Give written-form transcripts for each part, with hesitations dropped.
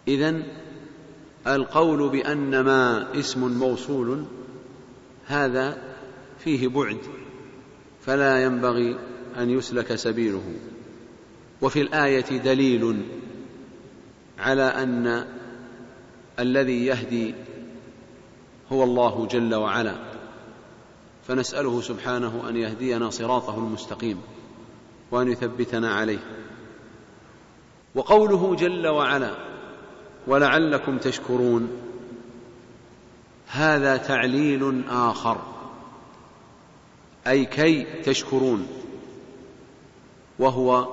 إذن القول بأن ما اسم موصول هذا فيه بعد، فلا ينبغي أن يسلك سبيله. وفي الآية دليل على أن الذي يهدي هو الله جل وعلا، فنسأله سبحانه أن يهدينا صراطه المستقيم وأن يثبتنا عليه. وقوله جل وعلا ولعلكم تشكرون هذا تعليل آخر، أي كي تشكرون، وهو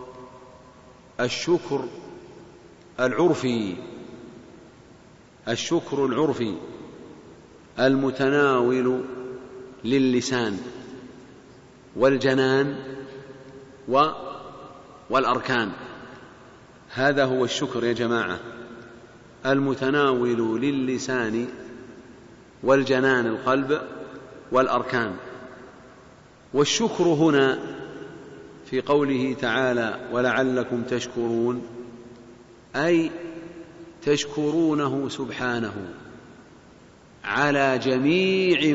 الشكر العرفي، الشكر العرفي المتناول للسان والجنان والأركان. هذا هو الشكر يا جماعة، المتناول للسان والجنان القلب والأركان. والشكر هنا في قوله تعالى ولعلكم تشكرون أي تشكرونه سبحانه على جميع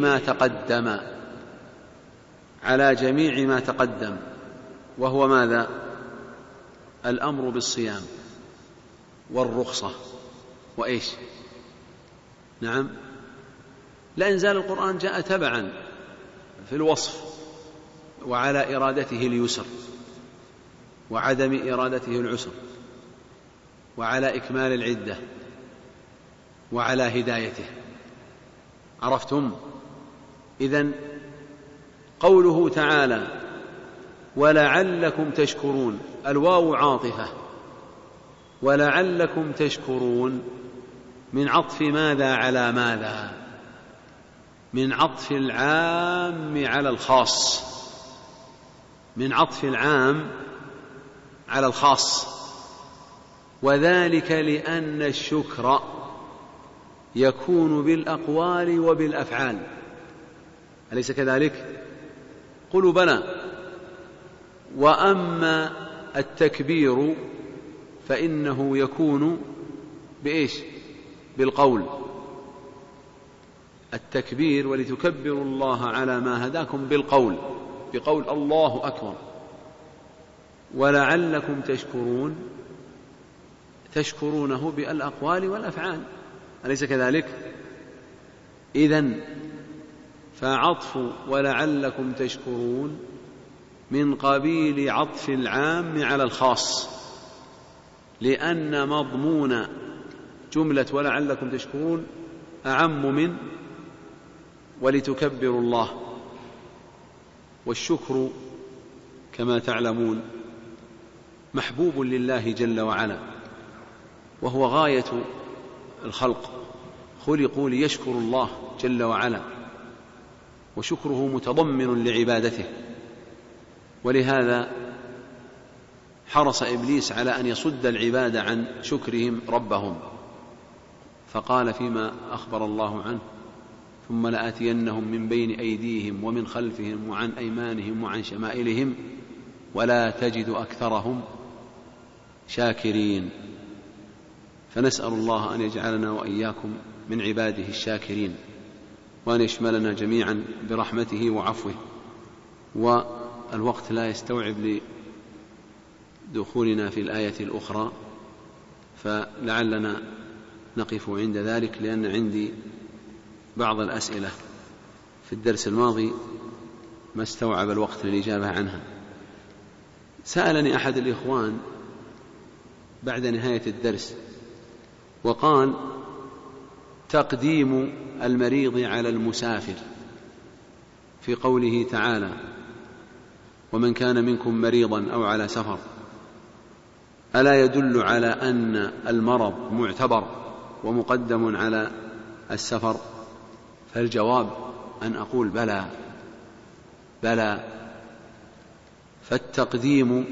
ما تقدم، وهو ماذا؟ الأمر بالصيام والرخصة وإيش؟ نعم، لإنزال القرآن جاء تبعا في الوصف، وعلى إرادته اليسر وعدم إرادته العسر، وعلى إكمال العدة، وعلى هدايته. عرفتم؟ إذن قوله تعالى ولعلكم تشكرون، الواو عاطفة، ولعلكم تشكرون من عطف ماذا على ماذا؟ من عطف العام على الخاص، من عطف العام على الخاص. وذلك لأن الشكر يكون بالأقوال وبالأفعال، أليس كذلك؟ قلوا بلى. وأما التكبير فإنه يكون بإيش؟ بالقول. التكبير ولتكبروا الله على ما هداكم بالقول، بقول الله أكبر. ولعلكم تشكرون تشكرونه بالأقوال والأفعال، أليس كذلك؟ إذن فعطف ولعلكم تشكرون من قبيل عطف العام على الخاص، لأن مضمون جملة ولعلكم تشكرون أعم من ولتكبروا الله. والشكر كما تعلمون محبوب لله جل وعلا، وهو غاية الخلق، خلقوا ليشكروا الله جل وعلا، وشكره متضمن لعبادته. ولهذا حرص إبليس على أن يصد العباد عن شكرهم ربهم، فقال فيما أخبر الله عنه ثم لآتينهم من بين أيديهم ومن خلفهم وعن أيمانهم وعن شمائلهم ولا تجد أكثرهم شاكرين. فنسأل الله أن يجعلنا وإياكم من عباده الشاكرين، وأن يشملنا جميعا برحمته وعفوه. والوقت لا يستوعب لدخولنا في الآية الأخرى، فلعلنا نقف عند ذلك، لأن عندي بعض الأسئلة في الدرس الماضي ما استوعب الوقت للإجابة عنها. سألني أحد الإخوان بعد نهاية الدرس وقال تقديم المريض على المسافر في قوله تعالى ومن كان منكم مريضا أو على سفر، ألا يدل على أن المرض معتبر ومقدم على السفر؟ فالجواب أن أقول بلى، فالتقديم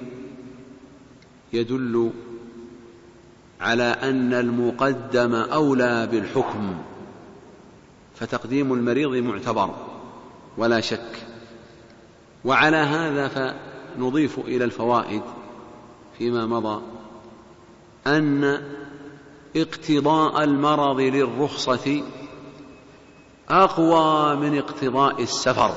يدل على أن المقدم أولى بالحكم، فتقديم المريض معتبر ولا شك. وعلى هذا فنضيف إلى الفوائد فيما مضى أن اقتضاء المرض للرخصة أقوى من اقتضاء السفر.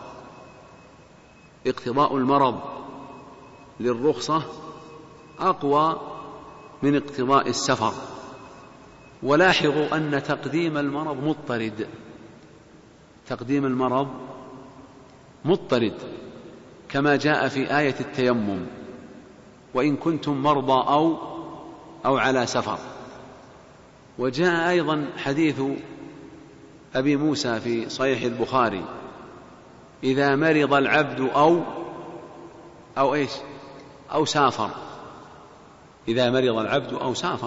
اقتضاء المرض للرخصة أقوى من اقتضاء السفر. ولاحظوا أن تقديم المرض مضطرد، تقديم المرض مضطرد كما جاء في آية التيمم: وإن كنتم مرضى أو على سفر. وجاء أيضا حديث أبي موسى في صحيح البخاري: إذا مرض العبد أو سافر. إذا مرض العبد أو سافر.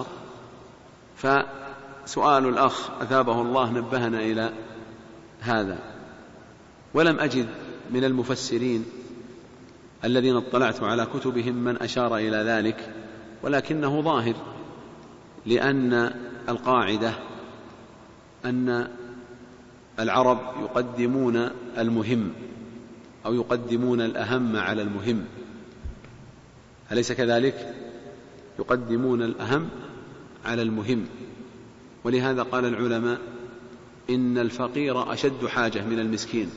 فسؤال الأخ أثابه الله نبهنا إلى هذا. ولم أجد من المفسرين الذين اطلعت على كتبهم من أشار إلى ذلك، ولكنه ظاهر، لأن القاعدة أن العرب يقدمون المهم أو يقدمون الأهم على المهم، أليس كذلك؟ يقدمون الأهم على المهم. ولهذا قال العلماء إن الفقير أشد حاجة من المسكين،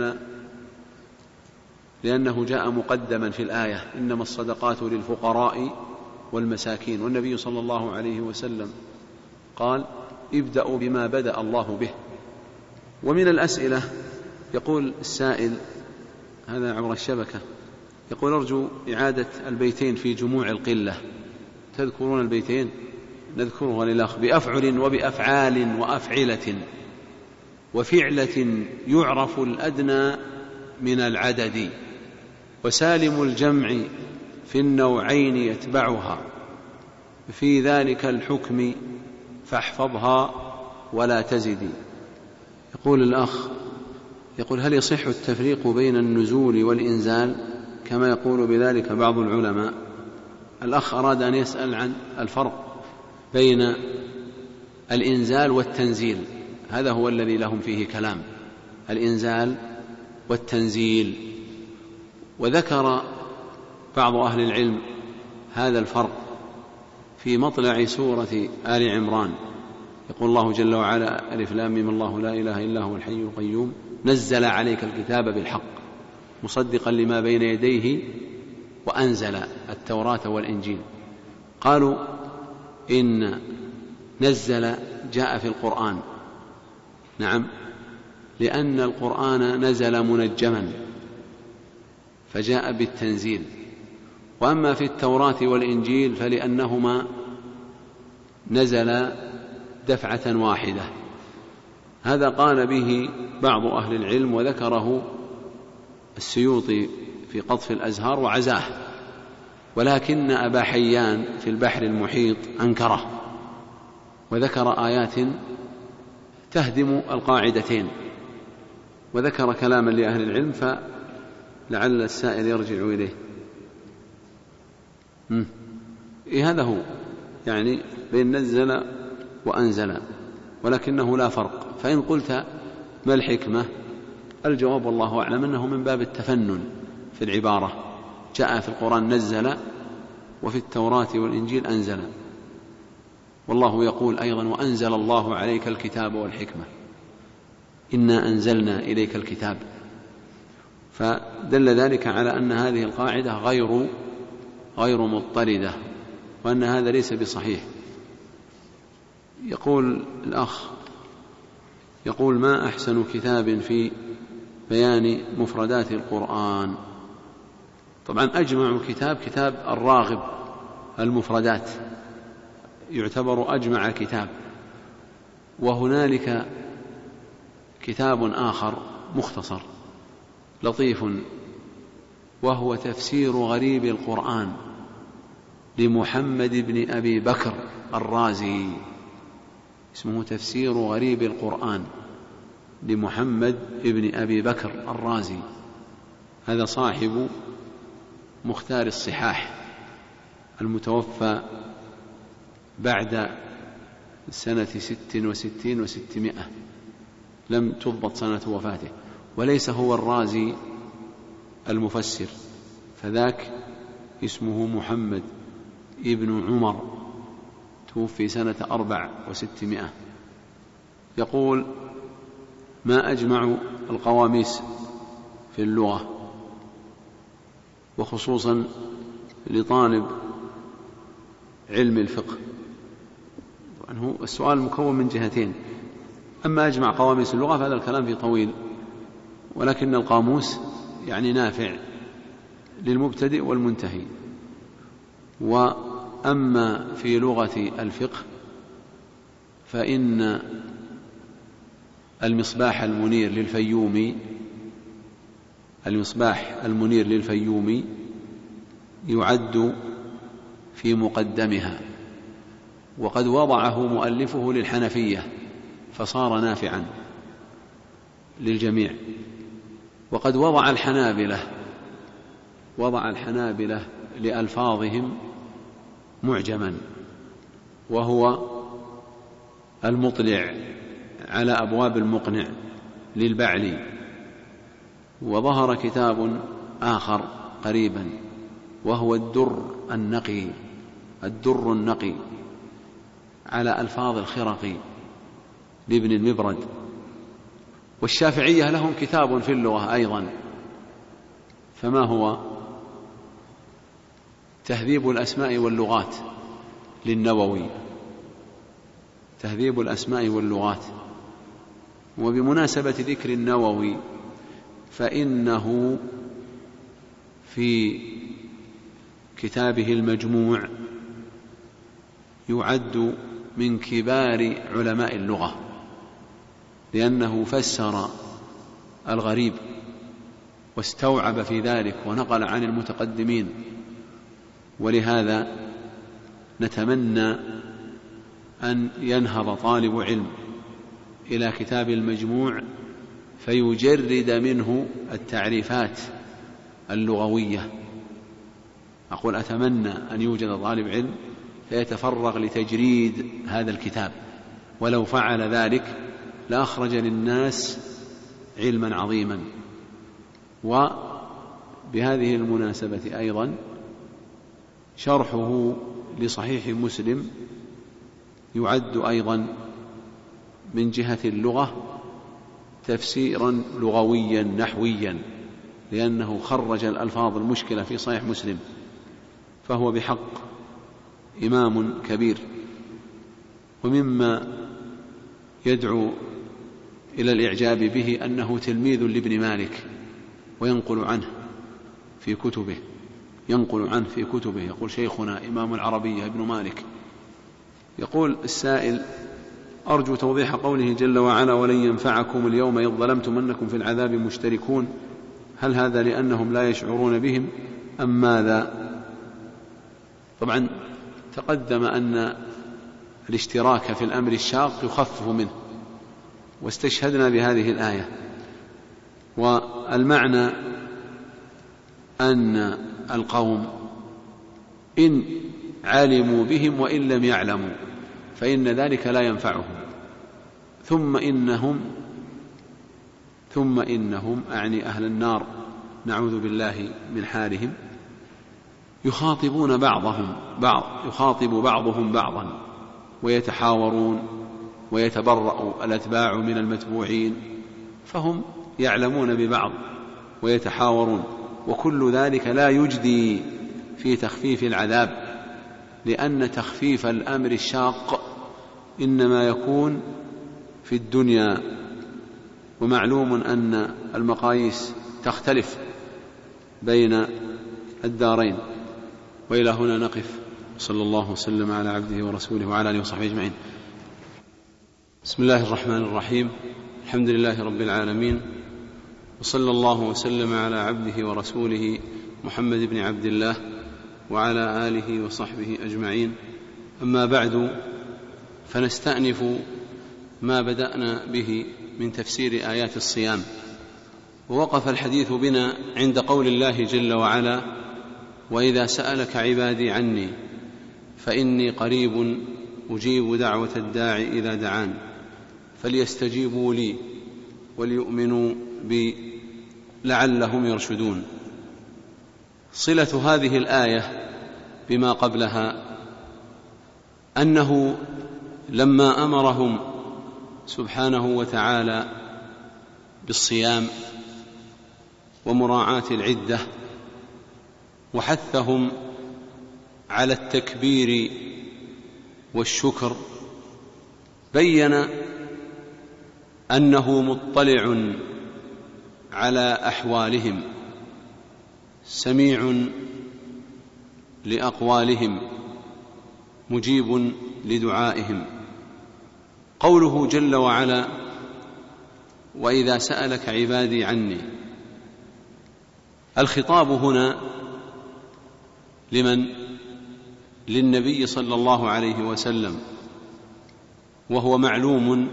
لأنه جاء مقدما في الآية: إنما الصدقات للفقراء والمساكين. والنبي صلى الله عليه وسلم قال: ابدأوا بما بدأ الله به. ومن الأسئلة يقول السائل هذا عبر الشبكة، يقول: أرجو إعادة البيتين في جموع القلة. تذكرون البيتين؟ نذكرها للأخ: بأفعل وبأفعال وأفعلة وفعلة يعرف الأدنى من العدد، وسالم الجمع في النوعين يتبعها، في ذلك الحكم فاحفظها ولا تزدي. يقول الأخ هل يصح التفريق بين النزول والإنزال كما يقول بذلك بعض العلماء؟ الأخ أراد أن يسأل عن الفرق بين الإنزال والتنزيل، هذا هو الذي لهم فيه كلام، الإنزال والتنزيل. وذكر بعض أهل العلم هذا الفرق في مطلع سورة آل عمران. يقول الله جل وعلا: ألف لام ميم الله لا إله إلا هو الحي القيوم نزل عليك الكتاب بالحق مصدقا لما بين يديه وأنزل التوراة والإنجيل. قالوا إن نزل جاء في القرآن، نعم، لأن القرآن نزل منجما فجاء بالتنزيل. وأما في التوراة والإنجيل فلأنهما نزل دفعة واحدة. هذا قال به بعض أهل العلم، وذكره السيوطي في قطف الأزهار وعزاه، ولكن أبا حيان في البحر المحيط أنكره وذكر آيات تهدم القاعدتين، وذكر كلاما لأهل العلم، فلعل السائل يرجع إليه. هذا هو يعني بين نزل وأنزل، ولكنه لا فرق. فإن قلت ما الحكمة؟ الجواب والله أعلم أنه من باب التفنن في العبارة. جاء في القرآن نزل، وفي التوراة والإنجيل أنزل. والله يقول أيضا: وأنزل الله عليك الكتاب والحكمة، إنا أنزلنا إليك الكتاب. فدل ذلك على أن هذه القاعدة غير مضطردة، وأن هذا ليس بصحيح. يقول الأخ ما أحسن كتاب في بيان مفردات القرآن؟ طبعا أجمع كتاب الراغب المفردات، يعتبر أجمع كتاب. وهنالك كتاب آخر مختصر لطيف، وهو تفسير غريب القرآن لمحمد بن أبي بكر الرازي، اسمه تفسير غريب القرآن لمحمد بن أبي بكر الرازي. هذا صاحب مختار الصحاح المتوفى بعد سنة 66 و600، لم تضبط سنة وفاته، وليس هو الرازي المفسر، فذاك اسمه محمد ابن عمر توفي سنة 400. يقول: ما أجمع القواميس في اللغة، وخصوصا لطالب علم الفقه. السؤال مكون من جهتين: أما أجمع قواميس اللغة فهذا الكلام فيه طويل، ولكن القاموس يعني نافع للمبتدئ والمنتهي. وأما في لغة الفقه فإن المصباح المنير للفيومي يعد في مقدمها، وقد وضعه مؤلفه للحنفية فصار نافعا للجميع. وقد وضع الحنابلة لألفاظهم معجما، وهو المطلع على أبواب المقنع للبعلي. وظهر كتاب آخر قريبا وهو الدر النقي على ألفاظ الخرقي لابن المبرد. والشافعية لهم كتاب في اللغة أيضا، فما هو؟ تهذيب الأسماء واللغات للنووي، تهذيب الأسماء واللغات. وبمناسبة ذكر النووي فإنه في كتابه المجموع يعد من كبار علماء اللغة، لأنه فسر الغريب واستوعب في ذلك ونقل عن المتقدمين. ولهذا نتمنى أن ينهض طالب علم إلى كتاب المجموع فيجرد منه التعريفات اللغوية. أقول أتمنى أن يوجد طالب علم فيتفرغ لتجريد هذا الكتاب، ولو فعل ذلك لأخرج للناس علما عظيما. وبهذه المناسبة أيضا شرحه لصحيح مسلم يعد أيضا من جهة اللغة تفسيرا لغويا نحويا، لأنه خرج الألفاظ المشكلة في صحيح مسلم، فهو بحق إمام كبير. ومما يدعو إلى الإعجاب به أنه تلميذ لابن مالك، وينقل عنه في كتبه يقول: شيخنا إمام العربية ابن مالك. يقول السائل: أرجو توضيح قوله جل وعلا: ولن ينفعكم اليوم إذ ظلمتم أنكم في العذاب مشتركون، هل هذا لأنهم لا يشعرون بهم أم ماذا؟ طبعا تقدم أن الاشتراك في الأمر الشاق يخفف منه، واستشهدنا بهذه الآية. والمعنى أن القوم إن علموا بهم وإن لم يعلموا فإن ذلك لا ينفعهم، ثم إنهم أعني أهل النار نعوذ بالله من حالهم يخاطب بعضهم بعضا ويتحاورون ويتبرأ الأتباع من المتبوعين، فهم يعلمون ببعض ويتحاورون، وكل ذلك لا يجدي في تخفيف العذاب، لأن تخفيف الأمر الشاق إنما يكون في الدنيا، ومعلوم أن المقاييس تختلف بين الدارين. وإلى هنا نقف، صلى الله وسلم على عبده ورسوله وعلى آله وصحبه أجمعين. بسم الله الرحمن الرحيم، الحمد لله رب العالمين، وصلى الله وسلم على عبده ورسوله محمد بن عبد الله وعلى آله وصحبه أجمعين. أما بعد، فنستأنف ما بدأنا به من تفسير آيات الصيام. ووقف الحديث بنا عند قول الله جل وعلا: وإذا سألك عبادي عني فإني قريب أجيب دعوة الداع إذا دعان فليستجيبوا لي وليؤمنوا بي لعلهم يرشدون. صلة هذه الآية بما قبلها أنه لما أمرهم سبحانه وتعالى بالصيام ومراعاة العدة وحثهم على التكبير والشكر، بين أنه مطلع على أحوالهم، سميع لأقوالهم، مجيب لدعائهم. قوله جل وعلا: وإذا سألك عبادي عني، الخطاب هنا لمن؟ للنبي صلى الله عليه وسلم، وهو معلوم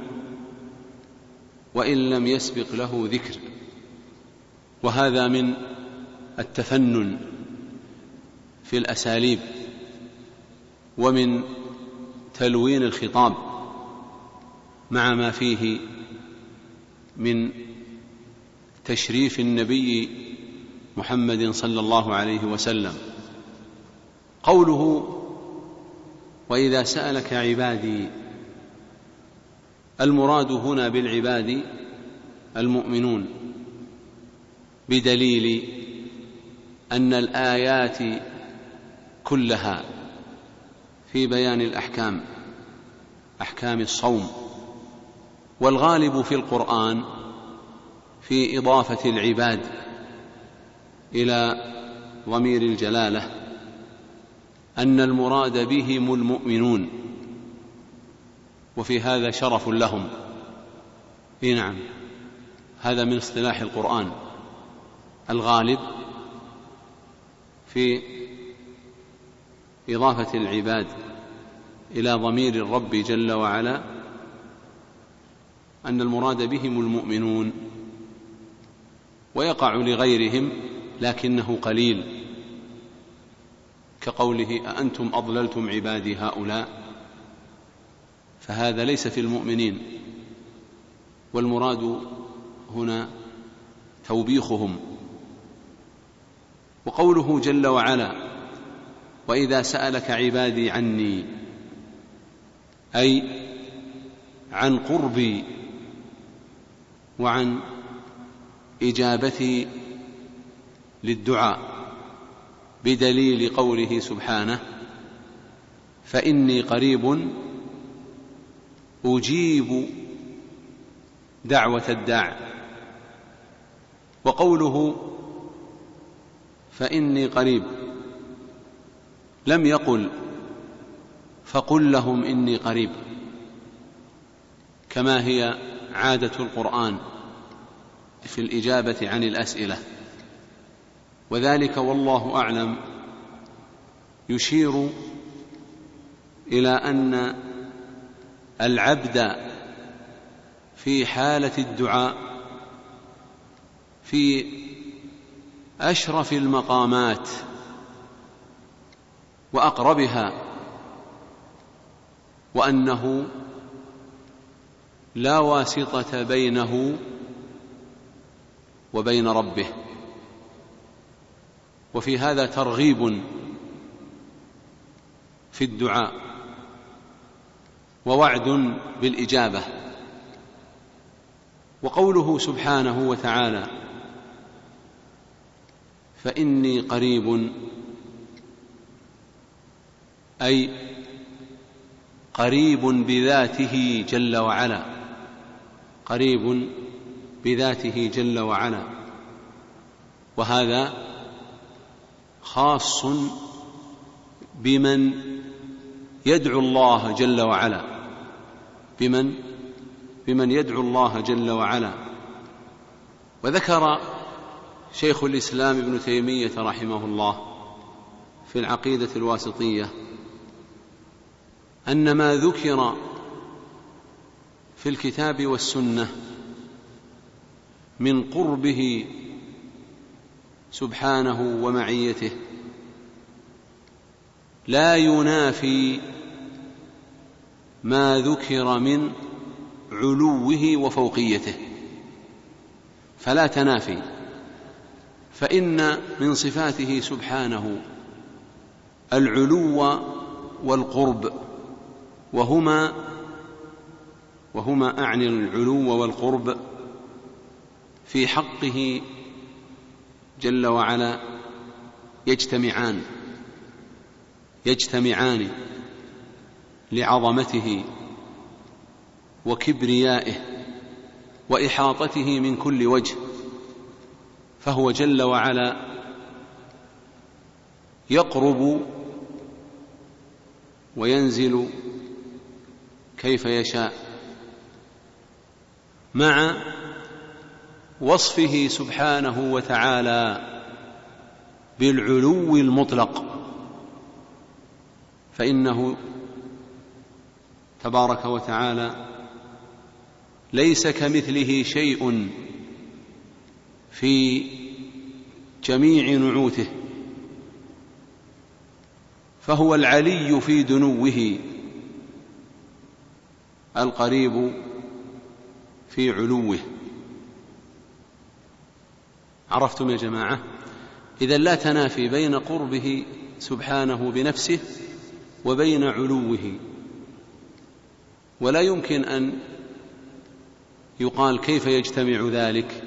وإن لم يسبق له ذكر، وهذا من التفنن في الأساليب ومن تلوين الخطاب، مع ما فيه من تشريف النبي محمد صلى الله عليه وسلم. قوله وإذا سألك عبادي، المراد هنا بالعباد المؤمنون، بدليل أن الآيات كلها في بيان الأحكام، أحكام الصوم، والغالب في القرآن في إضافة العباد إلى ضمير الجلالة أن المراد بهم المؤمنون، وفي هذا شرف لهم. نعم، هذا من اصطلاح القرآن، الغالب في إضافة العباد إلى ضمير الرب جل وعلا أن المراد بهم المؤمنون، ويقع لغيرهم لكنه قليل، كقوله أأنتم أضللتم عبادي هؤلاء، فهذا ليس في المؤمنين، والمراد هنا توبيخهم. وقوله جل وعلا وإذا سألك عبادي عني، أي عن قربي وعن إجابتي للدعاء، بدليل قوله سبحانه فإني قريب أجيب دعوة الداع. وقوله فإني قريب لم يقل فقل لهم إني قريب، كما هي عادة القرآن في الإجابة عن الأسئلة، وذلك والله أعلم يشير إلى أن العبد في حالة الدعاء في أشرف المقامات وأقربها، وأنه لا واسطة بينه وبين ربه، وفي هذا ترغيب في الدعاء ووعد بالإجابة. وقوله سبحانه وتعالى فإني قريب، أي قريب بذاته جل وعلا، قريب بذاته جل وعلا، وهذا خاص بمن يدعو الله جل وعلا، بمن يدعو الله جل وعلا. وذكر شيخ الإسلام ابن تيمية رحمه الله في العقيدة الواسطية أن ما ذكر في الكتاب والسنة من قربه سبحانه ومعيته لا ينافي ما ذكر من علوه وفوقيته، فلا تنافي، فإن من صفاته سبحانه العلو والقرب وهما أعني العلو والقرب في حقه جل وعلا يجتمعان لعظمته وكبريائه وإحاطته من كل وجه، فهو جل وعلا يقرب وينزل كيف يشاء، مع وصفه سبحانه وتعالى بالعلو المطلق، فإنه تبارك وتعالى ليس كمثله شيء في جميع نعوته، فهو العلي في دنوه القريب في علوه. عرفتم يا جماعة؟ إذن لا تنافي بين قربه سبحانه بنفسه وبين علوه، ولا يمكن أن يقال كيف يجتمع ذلك،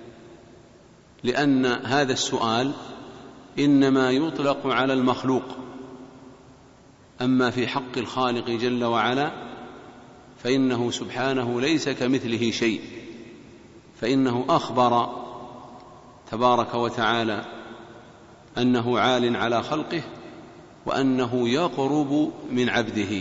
لأن هذا السؤال إنما يطلق على المخلوق، أما في حق الخالق جل وعلا فإنه سبحانه ليس كمثله شيء، فإنه أخبر تبارك وتعالى أنه عال على خلقه وأنه يقرب من عبده.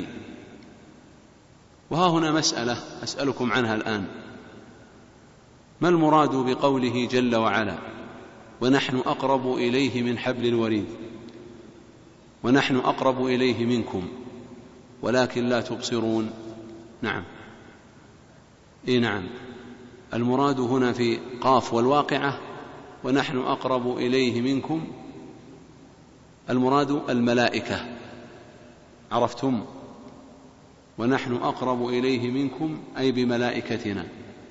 وها هنا مسألة أسألكم عنها الآن: ما المراد بقوله جل وعلا ونحن أقرب إليه من حبل الوريد، ونحن أقرب إليه منكم ولكن لا تبصرون؟ نعم، نعم، المراد هنا في قاف والواقعة ونحن أقرب إليه منكم، المراد الملائكة، عرفتم؟ ونحن أقرب إليه منكم أي بملائكتنا.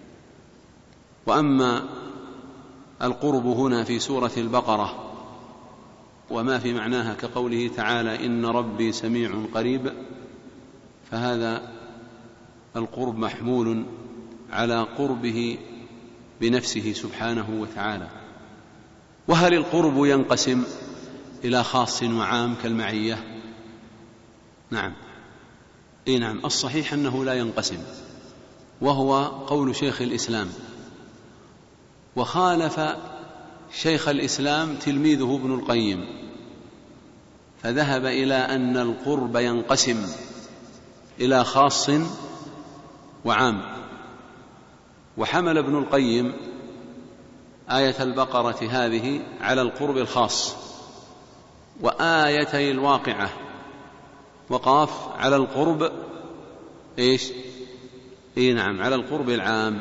وأما القرب هنا في سورة البقرة وما في معناها كقوله تعالى إن ربي سميع قريب، فهذا القرب محمول على قربه بنفسه سبحانه وتعالى. وهل القرب ينقسم إلى خاص وعام كالمعية؟ نعم، نعم، الصحيح أنه لا ينقسم، وهو قول شيخ الإسلام، وخالف شيخ الإسلام تلميذه ابن القيم، فذهب إلى أن القرب ينقسم إلى خاص وعام. وحمل ابن القيم آية البقرة هذه على القرب الخاص، وآيتي الواقعة وقاف على القرب نعم، على القرب العام.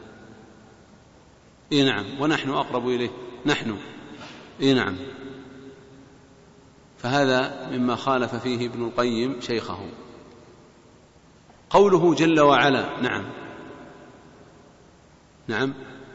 نعم، ونحن أقرب إليه، نحن نعم، فهذا مما خالف فيه ابن القيم شيخه. قوله جل وعلا، نعم، نعم،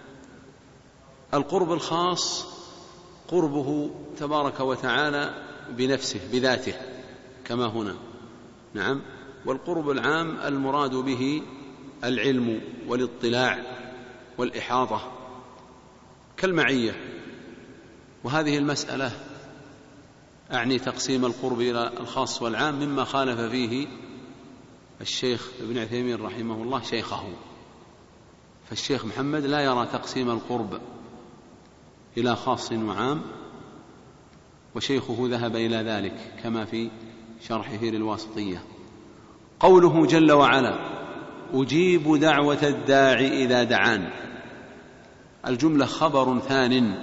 القرب الخاص قربه تبارك وتعالى بنفسه بذاته كما هنا، نعم، والقرب العام المراد به العلم والاطلاع والإحاطة كالمعية. وهذه المسألة أعني تقسيم القرب إلى الخاص والعام مما خالف فيه الشيخ ابن عثيمين رحمه الله شيخه، فالشيخ محمد لا يرى تقسيم القرب إلى خاص وعام، وشيخه ذهب إلى ذلك كما في شرحه للواسطية. قوله جل وعلا أجيب دعوة الداعي إذا دعان، الجملة خبر ثان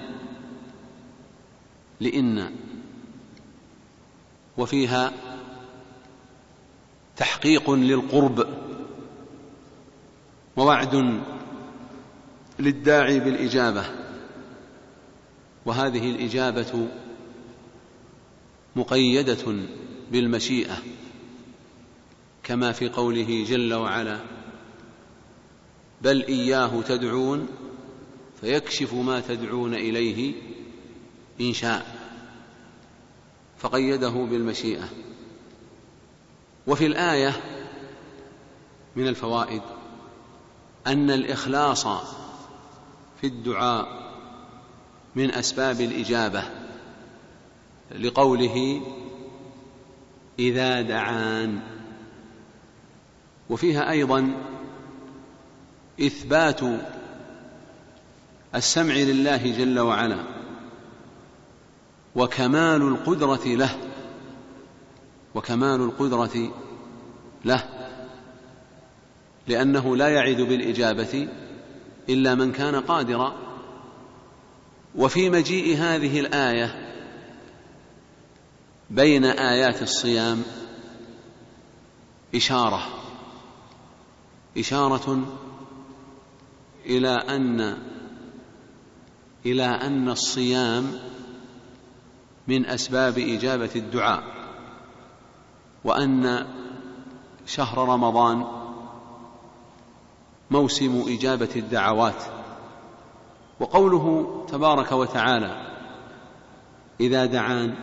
لإن، وفيها تحقيق للقرب ووعد للداعي بالإجابة، وهذه الإجابة مقيدة بالمشيئة كما في قوله جل وعلا بل إياه تدعون فيكشف ما تدعون إليه إن شاء، فقيده بالمشيئة. وفي الآية من الفوائد أن الإخلاص في الدعاء من أسباب الإجابة، لقوله إذا دعان. وفيها أيضا إثبات السمع لله جل وعلا وكمال القدرة له، لأنه لا يعد بالإجابة إلا من كان قادرا. وفي مجيء هذه الآية بين آيات الصيام إشارة إلى أن الصيام من أسباب إجابة الدعاء، وأن شهر رمضان موسم إجابة الدعوات. وقوله تبارك وتعالى إذا دعان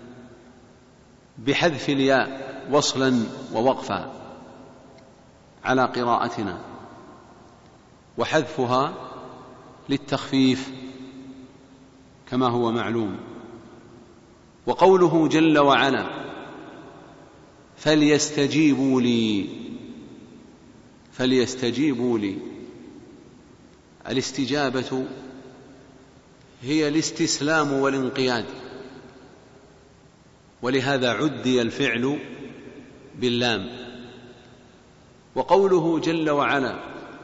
بحذف الياء وصلا ووقفا على قراءتنا، وحذفها للتخفيف كما هو معلوم. وقوله جل وعلا فليستجيبوا لي، الاستجابة هي الاستسلام والانقياد، ولهذا عدي الفعل باللام. وقوله جل وعلا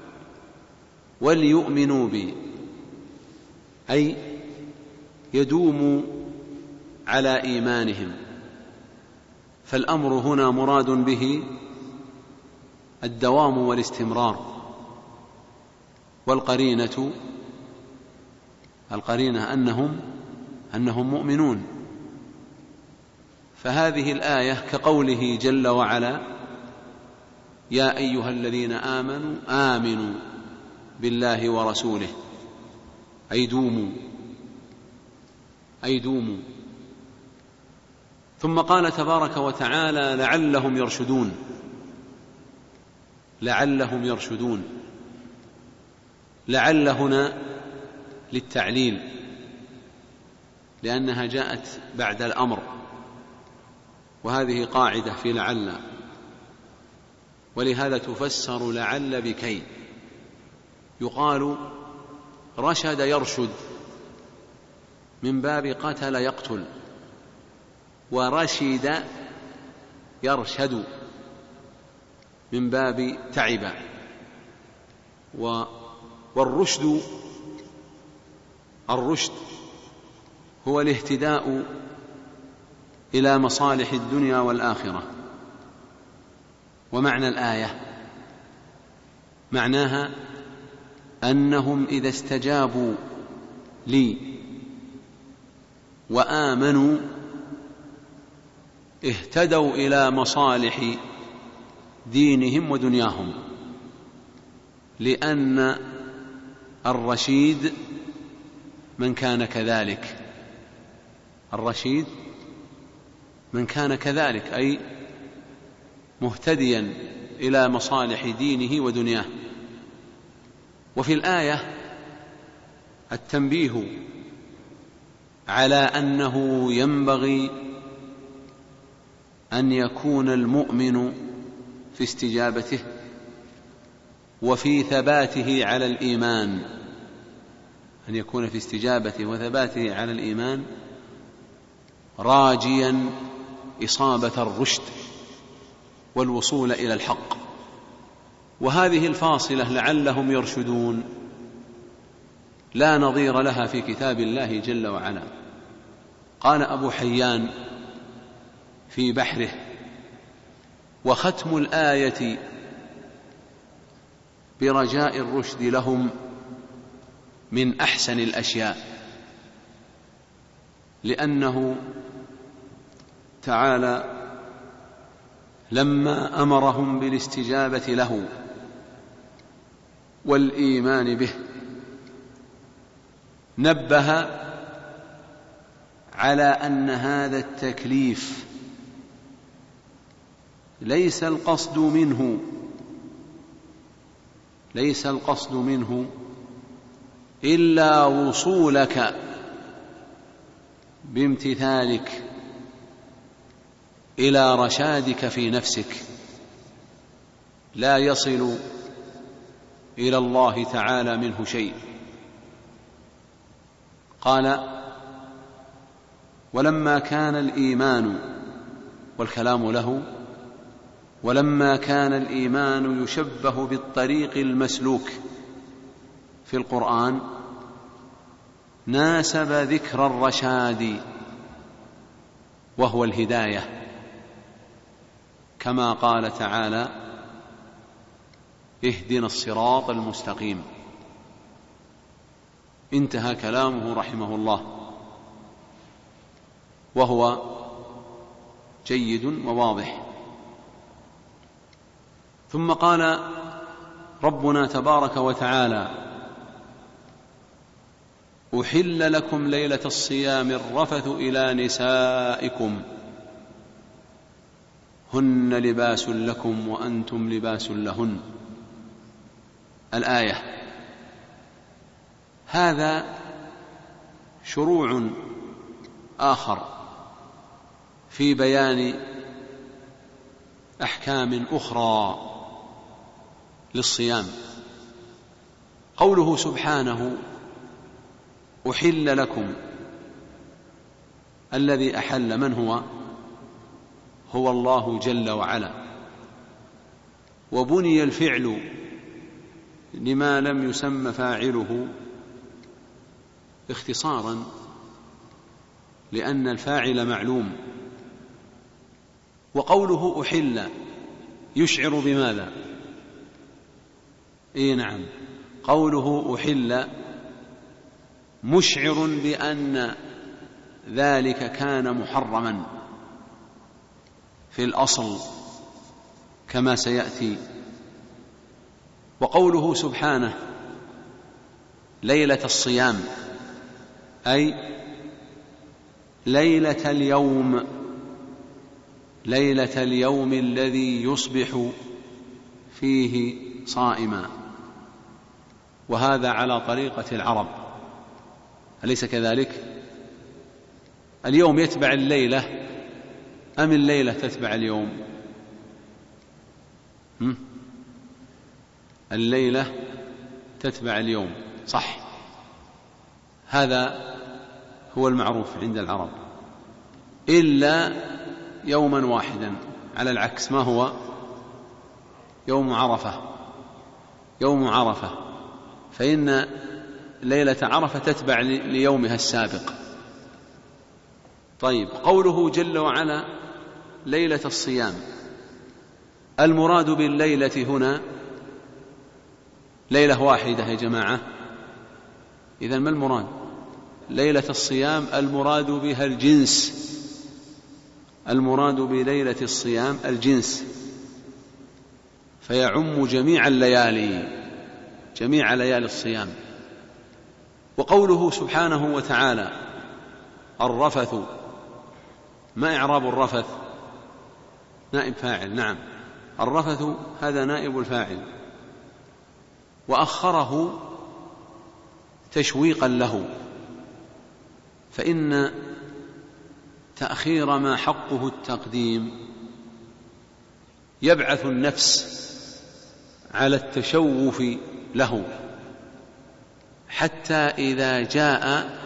وليؤمنوا بي، أي يدوموا على إيمانهم، فالأمر هنا مراد به الدوام والاستمرار، والقرينة أنهم مؤمنون. فهذه الآية كقوله جل وعلا يا أيها الذين آمنوا آمنوا بالله ورسوله، أي دوموا. ثم قال تبارك وتعالى لعلهم يرشدون. لعل هنا للتعليل، لأنها جاءت بعد الأمر، وهذه قاعدة في لعل، ولهذا تفسر لعل بكي. يقال رشد يرشد من باب قتل يقتل، ورشد يرشد من باب تعب. والرشد هو الاهتداء إلى مصالح الدنيا والآخرة. ومعنى الآية معناها أنهم إذا استجابوا لي وآمنوا اهتدوا إلى مصالح دينهم ودنياهم، لأن الرشيد من كان كذلك، أي مهتديا إلى مصالح دينه ودنياه. وفي الآية التنبيه على أنه ينبغي أن يكون المؤمن في استجابته وفي ثباته على الإيمان، أن يكون في استجابته وثباته على الإيمان راجيا إصابة الرشد والوصول إلى الحق. وهذه الفاصلة لعلهم يرشدون لا نظير لها في كتاب الله جل وعلا. قال أبو حيان في بحره: وختم الآية برجاء الرشد لهم من أحسن الأشياء، لأنه تعالى لما أمرهم بالاستجابة له والإيمان به نبه على أن هذا التكليف ليس القصد منه ليس القصد منه إلا وصولك بامتثالك إلى رشادك في نفسك، لا يصل إلى الله تعالى منه شيء. قال: ولما كان الإيمان، والكلام له، ولما كان الإيمان يشبه بالطريق المسلوك في القرآن ناسب ذكر الرشاد وهو الهداية، كما قال تعالى: اهدنا الصراط المستقيم. انتهى كلامه رحمه الله، وهو جيد وواضح. ثم قال ربنا تبارك وتعالى: أحل لكم ليلة الصيام الرفث إلى نسائكم هن لباس لكم وأنتم لباس لهن. الآية. هذا شروع آخر في بيان أحكام أخرى للصيام. قوله سبحانه: أحل لكم، الذي أحل من هو؟ هو الله جل وعلا، وبني الفعل لما لم يسم فاعله اختصارا، لأن الفاعل معلوم. وقوله أحل يشعر بماذا؟ نعم، قوله أحل مشعر بأن ذلك كان محرما في الأصل كما سيأتي. وقوله سبحانه ليلة الصيام، أي ليلة اليوم، ليلة اليوم الذي يصبح فيه صائما، وهذا على طريقة العرب، أليس كذلك؟ اليوم يتبع الليلة أم الليلة تتبع اليوم؟ الليلة تتبع اليوم، صح، هذا هو المعروف عند العرب، إلا يوما واحدا على العكس. ما هو؟ يوم عرفة. يوم عرفة، فإن ليلة عرفة تتبع ليومها السابق. طيب، قوله جل وعلا ليلة الصيام، المراد بالليلة هنا ليلة واحدة يا جماعة. إذن ما المراد؟ ليلة الصيام المراد بها الجنس، المراد بليلة الصيام الجنس، فيعم جميع الليالي، جميع ليالي الصيام. وقوله سبحانه وتعالى الرفث، ما إعراب الرفث؟ نائب فاعل، نعم، الرفث هذا نائب الفاعل، وأخره تشويقا له، فإن تأخير ما حقه التقديم يبعث النفس على التشوف له، حتى إذا جاء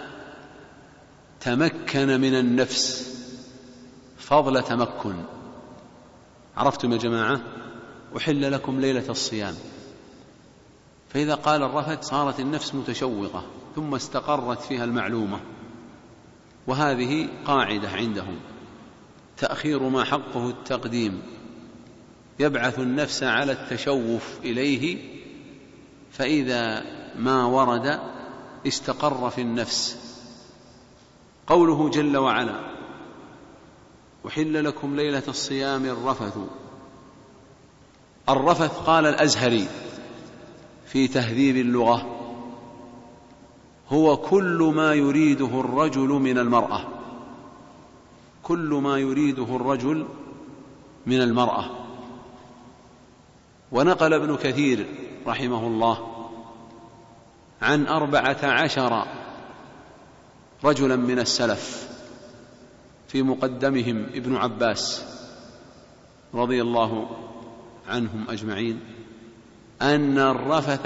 تمكن من النفس فضل تمكن. عرفتم يا جماعة؟ أحل لكم ليلة الصيام، فإذا قال الرفث صارت النفس متشوقة، ثم استقرت فيها المعلومة. وهذه قاعدة عندهم، تأخير ما حقه التقديم يبعث النفس على التشوف إليه، فإذا ما ورد استقر في النفس. قوله جل وعلا أحل لكم ليلة الصيام الرفث، الرفث قال الأزهري في تهذيب اللغة هو كل ما يريده الرجل من المرأة، كل ما يريده الرجل من المرأة. ونقل ابن كثير رحمه الله عن 14 رجلا من السلف في مقدمهم ابن عباس رضي الله عنهم أجمعين أن الرفث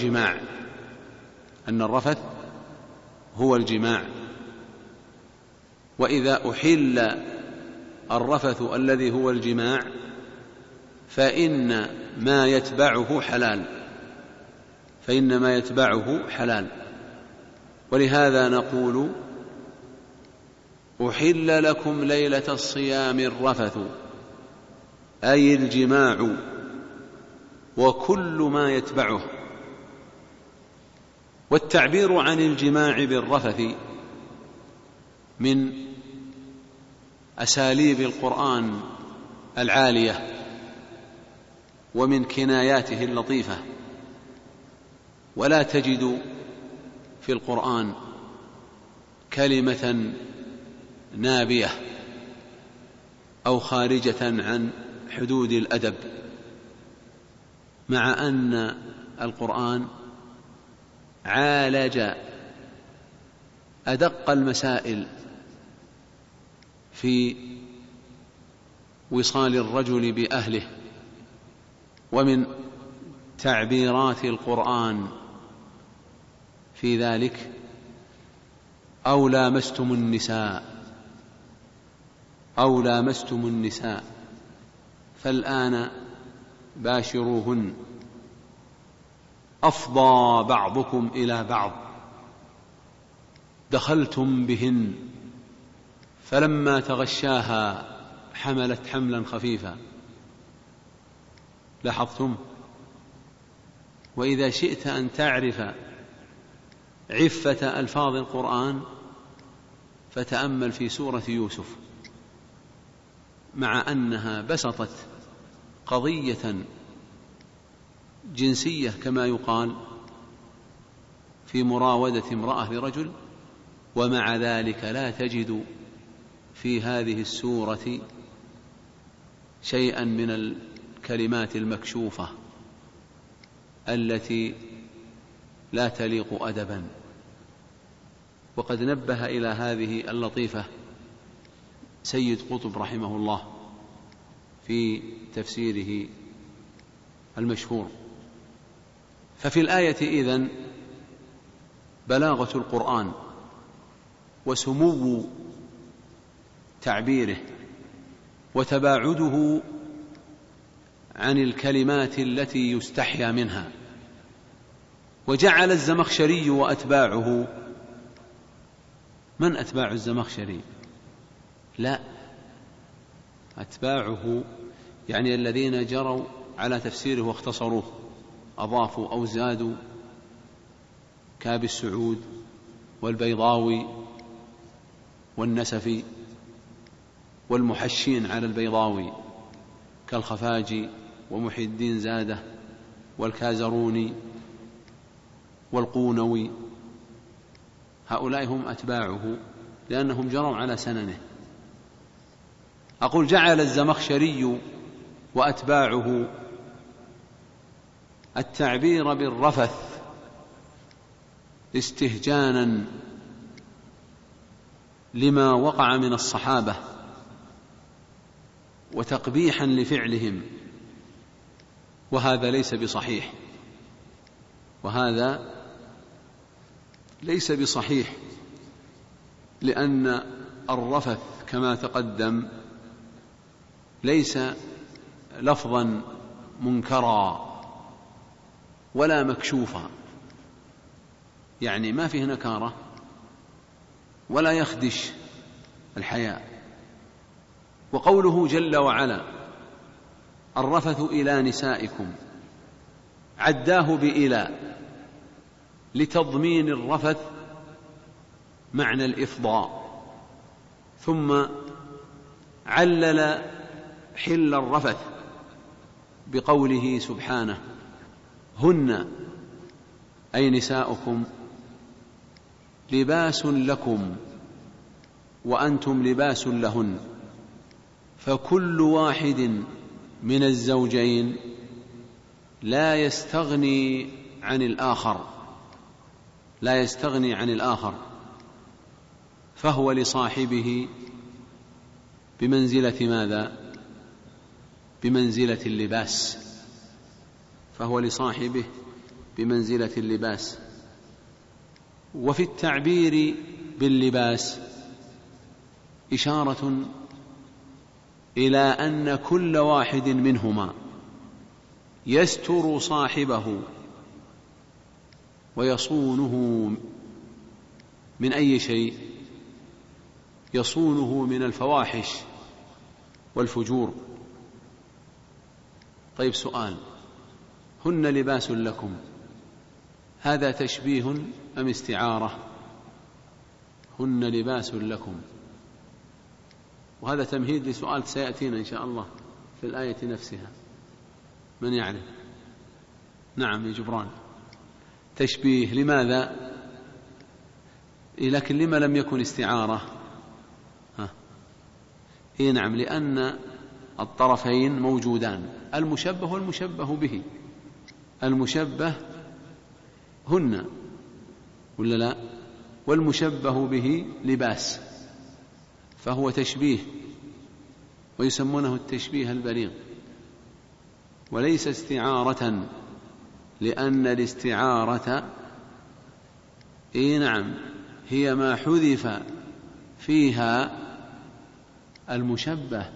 هو الجماع، وإذا أحل الرفث الذي هو الجماع فإن ما يتبعه حلال. ولهذا نقول أحل لكم ليلة الصيام الرفث، أي الجماع وكل ما يتبعه. والتعبير عن الجماع بالرفث من أساليب القرآن العالية ومن كناياته اللطيفة، ولا تجد في القرآن كلمة نابية أو خارجة عن حدود الأدب، مع أن القرآن عالج أدق المسائل في وصال الرجل بأهله. ومن تعبيرات القرآن في ذلك أو لامستم النساء فالآن باشروهن، أفضى بعضكم إلى بعض، دخلتم بهن فلما تغشاها حملت حملا خفيفا. لاحظتم؟ وإذا شئت أن تعرف عفة ألفاظ القرآن فتأمل في سورة يوسف، مع أنها بسطت قضية جنسية كما يقال في مراودة امرأة لرجل، ومع ذلك لا تجد في هذه السورة شيئا من الكلمات المكشوفة التي لا تليق أدبا. وقد نبه إلى هذه اللطيفة سيد قطب رحمه الله في تفسيره المشهور. ففي الآية إذن بلاغة القرآن وسمو تعبيره وتباعده عن الكلمات التي يستحيا منها. وجعل الزمخشري وأتباعه، من أتباع الزمخشري؟ لا، أتباعه يعني الذين جروا على تفسيره واختصروه، أضافوا أو زادوا، كابي السعود والبيضاوي والنسفي والمحشين على البيضاوي كالخفاجي ومحي الدين زاده والكازروني والقونوي، هؤلاء هم أتباعه لأنهم جروا على سننه. أقول جعل الزمخشري وأتباعه التعبير بالرفث استهجانا لما وقع من الصحابة وتقبيحا لفعلهم، وهذا ليس بصحيح، لأن الرفث كما تقدم ليس لفظا منكرا ولا مكشوفا، يعني ما فيه نكارة ولا يخدش الحياء. وقوله جل وعلا الرفث إلى نسائكم عداه بإلى لتضمين الرفث معنى الإفضاء، ثم علل حل الرفث بقوله سبحانه هن أي نساؤكم لباس لكم وأنتم لباس لهن، فكل واحد من الزوجين لا يستغني عن الآخر، فهو لصاحبه بمنزلة ماذا؟ بمنزلة اللباس. فهو لصاحبه بمنزلة اللباس. وفي التعبير باللباس إشارة إلى أن كل واحد منهما يستر صاحبه ويصونه من أي شيء؟ يصونه من الفواحش والفجور. طيب سؤال: هن لباس لكم، هذا تشبيه أم استعارة؟ هن لباس لكم، وهذا تمهيد لسؤال سيأتينا إن شاء الله في الآية نفسها. من يعرف؟ نعم يا جبران. تشبيه لماذا؟ لكن لما لم يكن استعارة؟ نعم، لأن الطرفين موجودان، المشبه والمشبه به. المشبه هن ولا لا؟ والمشبه به لباس، فهو تشبيه، ويسمونه التشبيه البليغ، وليس استعارة، لأن الاستعارة نعم هي ما حذف فيها المشبه،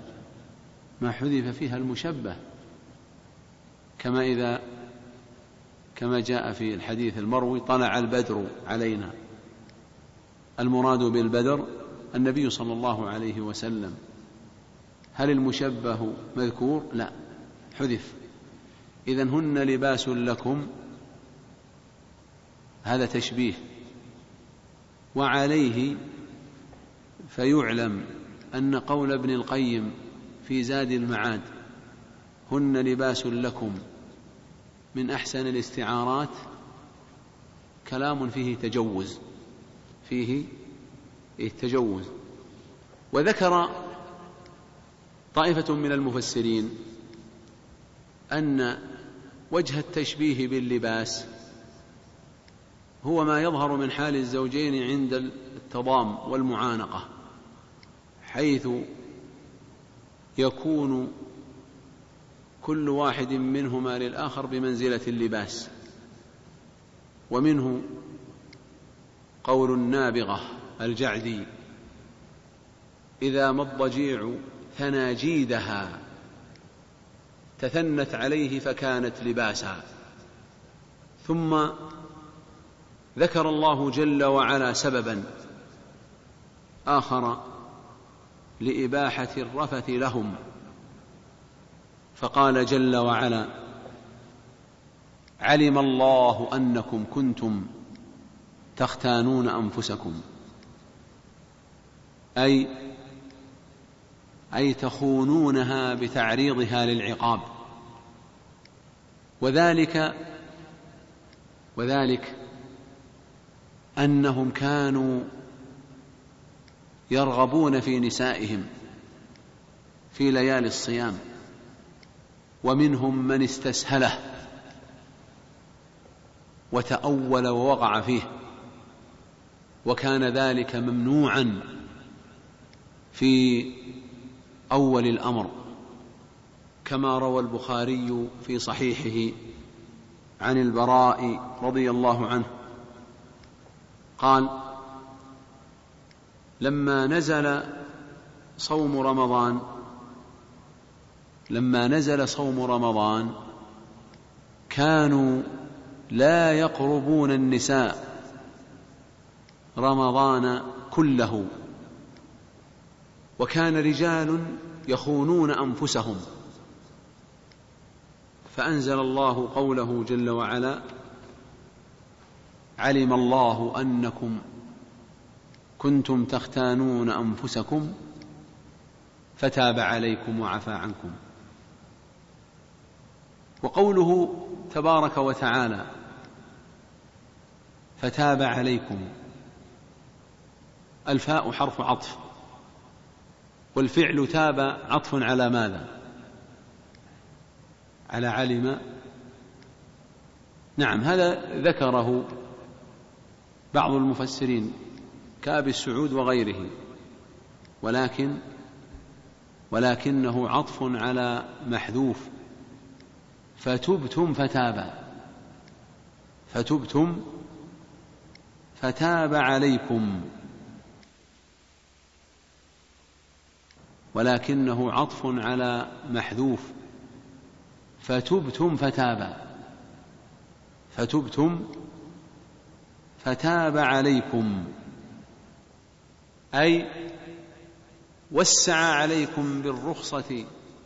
كما جاء في الحديث المروي: طلع البدر علينا. المراد بالبدر النبي صلى الله عليه وسلم. هل المشبه مذكور؟ لا، حذف. إذن هن لباس لكم، هذا تشبيه. وعليه فيعلم أن قول ابن القيم في زاد المعاد هن لباس لكم من أحسن الاستعارات كلام فيه تجوز. وذكر طائفة من المفسرين أن وجه التشبيه باللباس هو ما يظهر من حال الزوجين عند التضام والمعانقة، حيث يكون كل واحد منهما للآخر بمنزلة اللباس. ومنه قول النابغة الجعدي: إذا ما الضجيع ثناجيدها تثنت عليه فكانت لباسا. ثم ذكر الله جل وعلا سببا آخر لإباحة الرفث لهم، فقال جل وعلا: علم الله أنكم كنتم تختانون أنفسكم، أي تخونونها بتعريضها للعقاب. وذلك أنهم كانوا يرغبون في نسائهم في ليالي الصيام، ومنهم من استسهله وتأول ووقع فيه، وكان ذلك ممنوعا في أول الأمر، كما روى البخاري في صحيحه عن البراء رضي الله عنه قال: لما نزل صوم رمضان كانوا لا يقربون النساء رمضان كله، وكان رجال يخونون أنفسهم، فأنزل الله قوله جل وعلا: علم الله أنكم كنتم تختانون أنفسكم فتاب عليكم وعفى عنكم. وقوله تبارك وتعالى فتاب عليكم، الفاء حرف عطف، والفعل تاب عطف على ماذا؟ على علم نعم، هذا ذكره بعض المفسرين كأبي السعود وغيره، ولكنه عطف على محذوف، فتبتم فتاب عليكم، ولكنه عطف على محذوف، فتبتم فتاب عليكم، أي وسع عليكم بالرخصة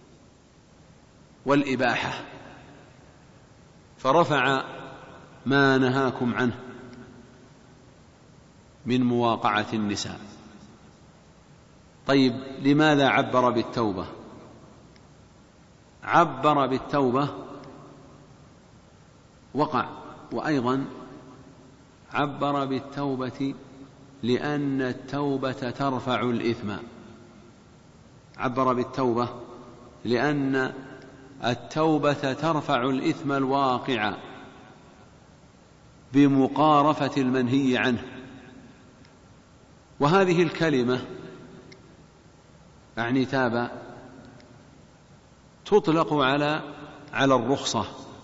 والإباحة، فرفع ما نهاكم عنه من مواقعة النساء. طيب، لماذا عبر بالتوبة؟ عبر بالتوبة وقع، وأيضا عبر بالتوبة لأن التوبة ترفع الإثم. عبر بالتوبة لأن التوبة ترفع الإثم الواقع بمقارفة المنهي عنه. وهذه الكلمة أعني تاب تطلق على الرخصة،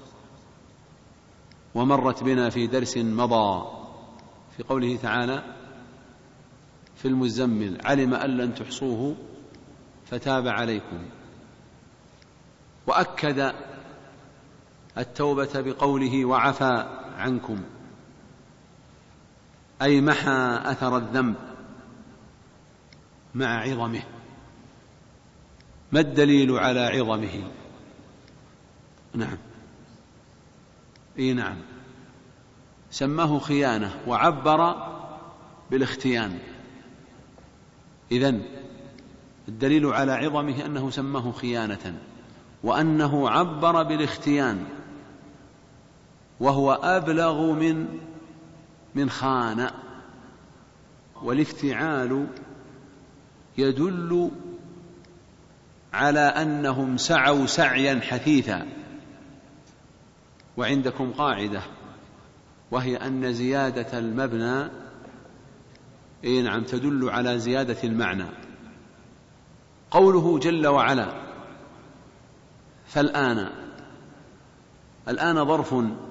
ومرت بنا في درس مضى في قوله تعالى في المزمل: علم أن لن تحصوه فتاب عليكم. وأكد التوبة بقوله: وعفى عنكم، أي محى أثر الذنب مع عظمه. ما الدليل على عظمه؟ نعم، نعم، سماه خيانة وعبر بالاختيان. إذن الدليل على عظمه أنه سماه خيانة، وأنه عبر بالاختيان، وهو أبلغ من خان. والافتعال يدل على أنهم سعوا سعيا حثيثا. وعندكم قاعدة، وهي أن زيادة المبنى نعم تدل على زيادة المعنى. قوله جل وعلا: فالآن، الآن ظرف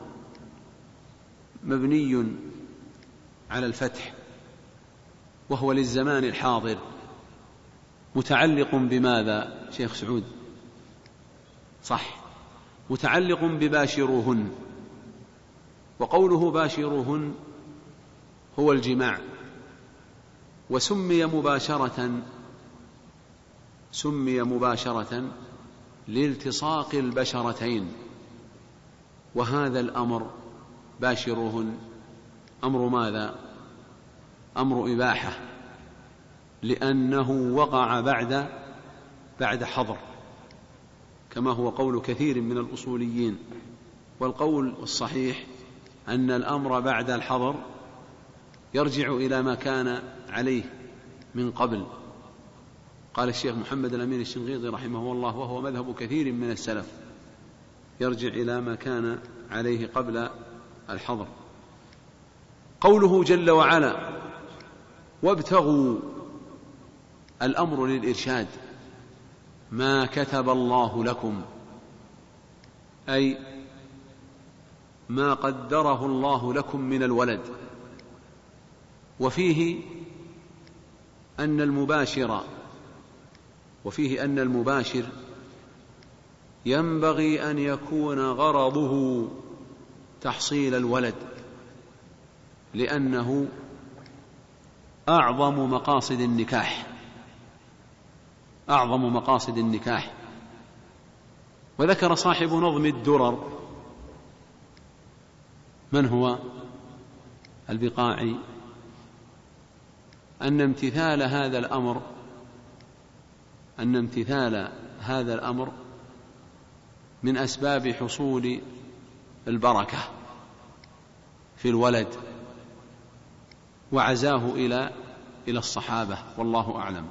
مبني على الفتح، وهو للزمان الحاضر، متعلق بماذا شيخ سعود؟ صح، متعلق بباشروهن. وقوله باشروهن هو الجماع، وسمي مباشرة لالتصاق البشرتين. وهذا الأمر باشروهن أمر ماذا؟ أمر إباحة، لأنه وقع بعد حظر، كما هو قول كثير من الأصوليين. والقول الصحيح أن الأمر بعد الحظر يرجع إلى ما كان عليه من قبل. قال الشيخ محمد الأمين الشنقيطي رحمه الله، وهو مذهب كثير من السلف، يرجع إلى ما كان عليه قبل الحظر. قوله جل وعلا: وابتغوا، الأمر للإرشاد، ما كتب الله لكم، أي ما قدره الله لكم من الولد. وفيه أن المباشر ينبغي أن يكون غرضه تحصيل الولد، لأنه أعظم مقاصد النكاح. وذكر صاحب نظم الدرر، من هو؟ البقاعي، أن امتثال هذا الأمر من أسباب حصول البركة في الولد، وعزاه إلى الصحابة، والله أعلم.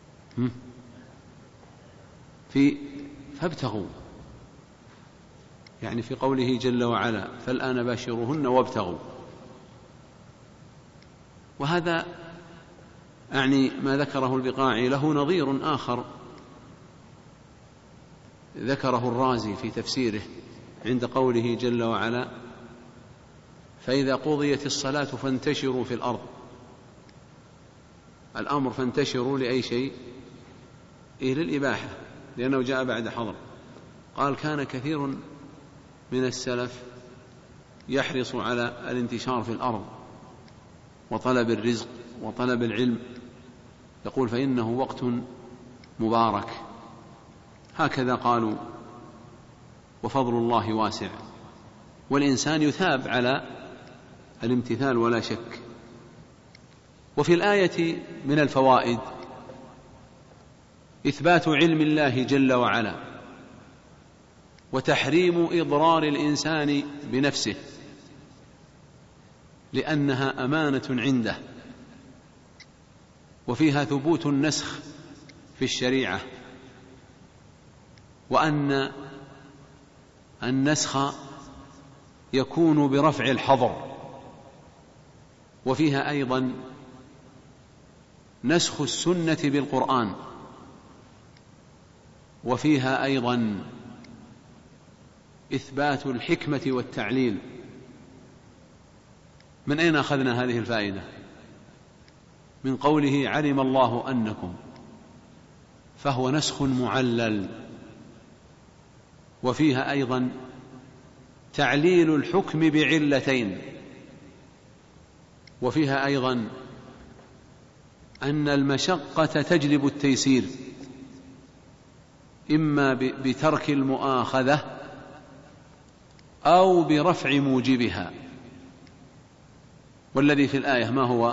فابتغوا، يعني في قوله جل وعلا فالآن باشروهن وابتغوا، وهذا أعني ما ذكره البقاعي له نظير آخر ذكره الرازي في تفسيره عند قوله جل وعلا فإذا قضيت الصلاة فانتشروا في الأرض. الأمر فانتشروا لأي شيء؟ للإباحة، لأنه جاء بعد حظر. قال كان كثير من السلف يحرص على الانتشار في الأرض وطلب الرزق وطلب العلم، يقول فإنه وقت مبارك، هكذا قالوا، وفضل الله واسع، والإنسان يثاب على الامتثال ولا شك. وفي الآية من الفوائد إثبات علم الله جل وعلا وتحريم إضرار الإنسان بنفسه لأنها أمانة عنده، وفيها ثبوت النسخ في الشريعة، وأن النسخ يكون برفع الحظر، وفيها أيضا نسخ السنة بالقرآن، وفيها أيضا إثبات الحكمة والتعليل. من أين أخذنا هذه الفائدة؟ من قوله علم الله أنكم، فهو نسخ معلل. وفيها أيضا تعليل الحكم بعلتين، وفيها أيضا أن المشقة تجلب التيسير، إما بترك المؤاخذة أو برفع موجبها. والذي في الآية ما هو؟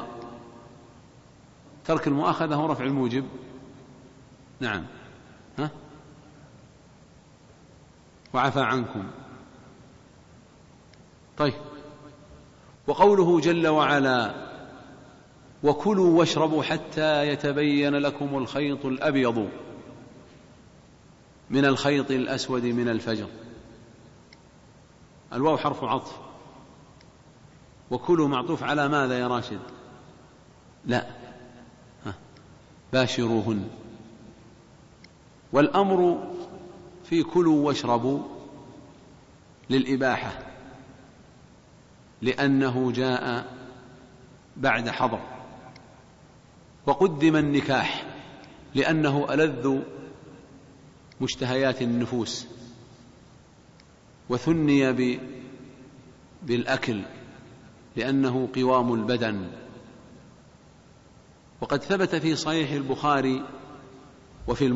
ترك المؤاخذة ورفع الموجب. نعم، وعفى عنكم. طيب، وقوله جل وعلا وكلوا واشربوا حتى يتبين لكم الخيط الأبيض من الخيط الأسود من الفجر. الواو حرف عطف، وكلوا معطوف على ماذا يا راشد؟ لا، باشروهن. والأمر في كلوا واشربوا للإباحة، لأنه جاء بعد حظر. وقدم النكاح لأنه ألذ مشتهيات النفوس، وثني بالأكل لأنه قوام البدن. وقد ثبت في صحيح البخاري وفي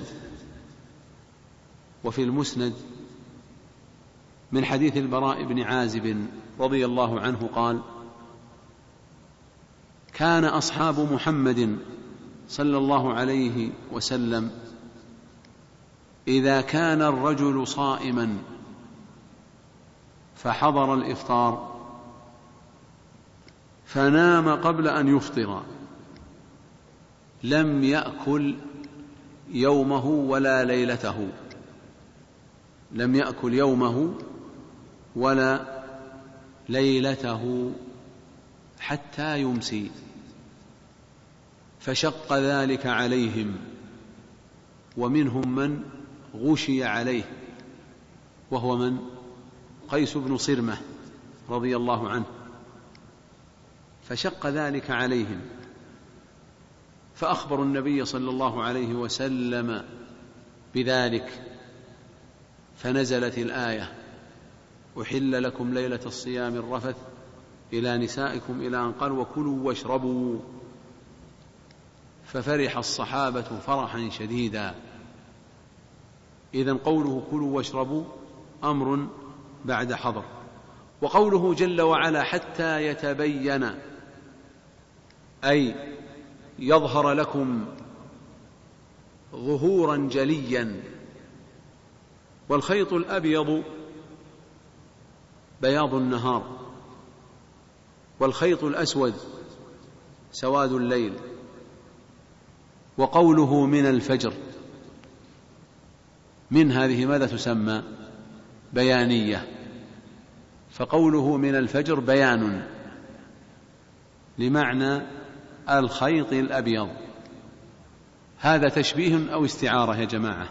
المسند من حديث البراء بن عازب رضي الله عنه قال كان أصحاب محمد صلى الله عليه وسلم إذا كان الرجل صائما فحضر الإفطار فنام قبل أن يفطر لم يأكل يومه ولا ليلته، لم يأكل يومه ولا ليلته حتى يمسي، فشق ذلك عليهم، ومنهم من غشي عليه، وهو من؟ قيس بن صرمة رضي الله عنه. فشق ذلك عليهم، فأخبروا النبي صلى الله عليه وسلم بذلك، فنزلت الآية أحل لكم ليلة الصيام الرفث إلى نسائكم إلى أن قال وكلوا واشربوا، ففرح الصحابة فرحا شديدا. إذن قوله كلوا واشربوا أمر بعد حظر. وقوله جل وعلا حتى يتبين أي يظهر لكم ظهورا جليا. والخيط الأبيض بياض النهار، والخيط الأسود سواد الليل. وقوله من الفجر، من هذه ماذا تسمى؟ بيانية، فقوله من الفجر بيان لمعنى الخيط الأبيض. هذا تشبيه أو استعارة يا جماعة؟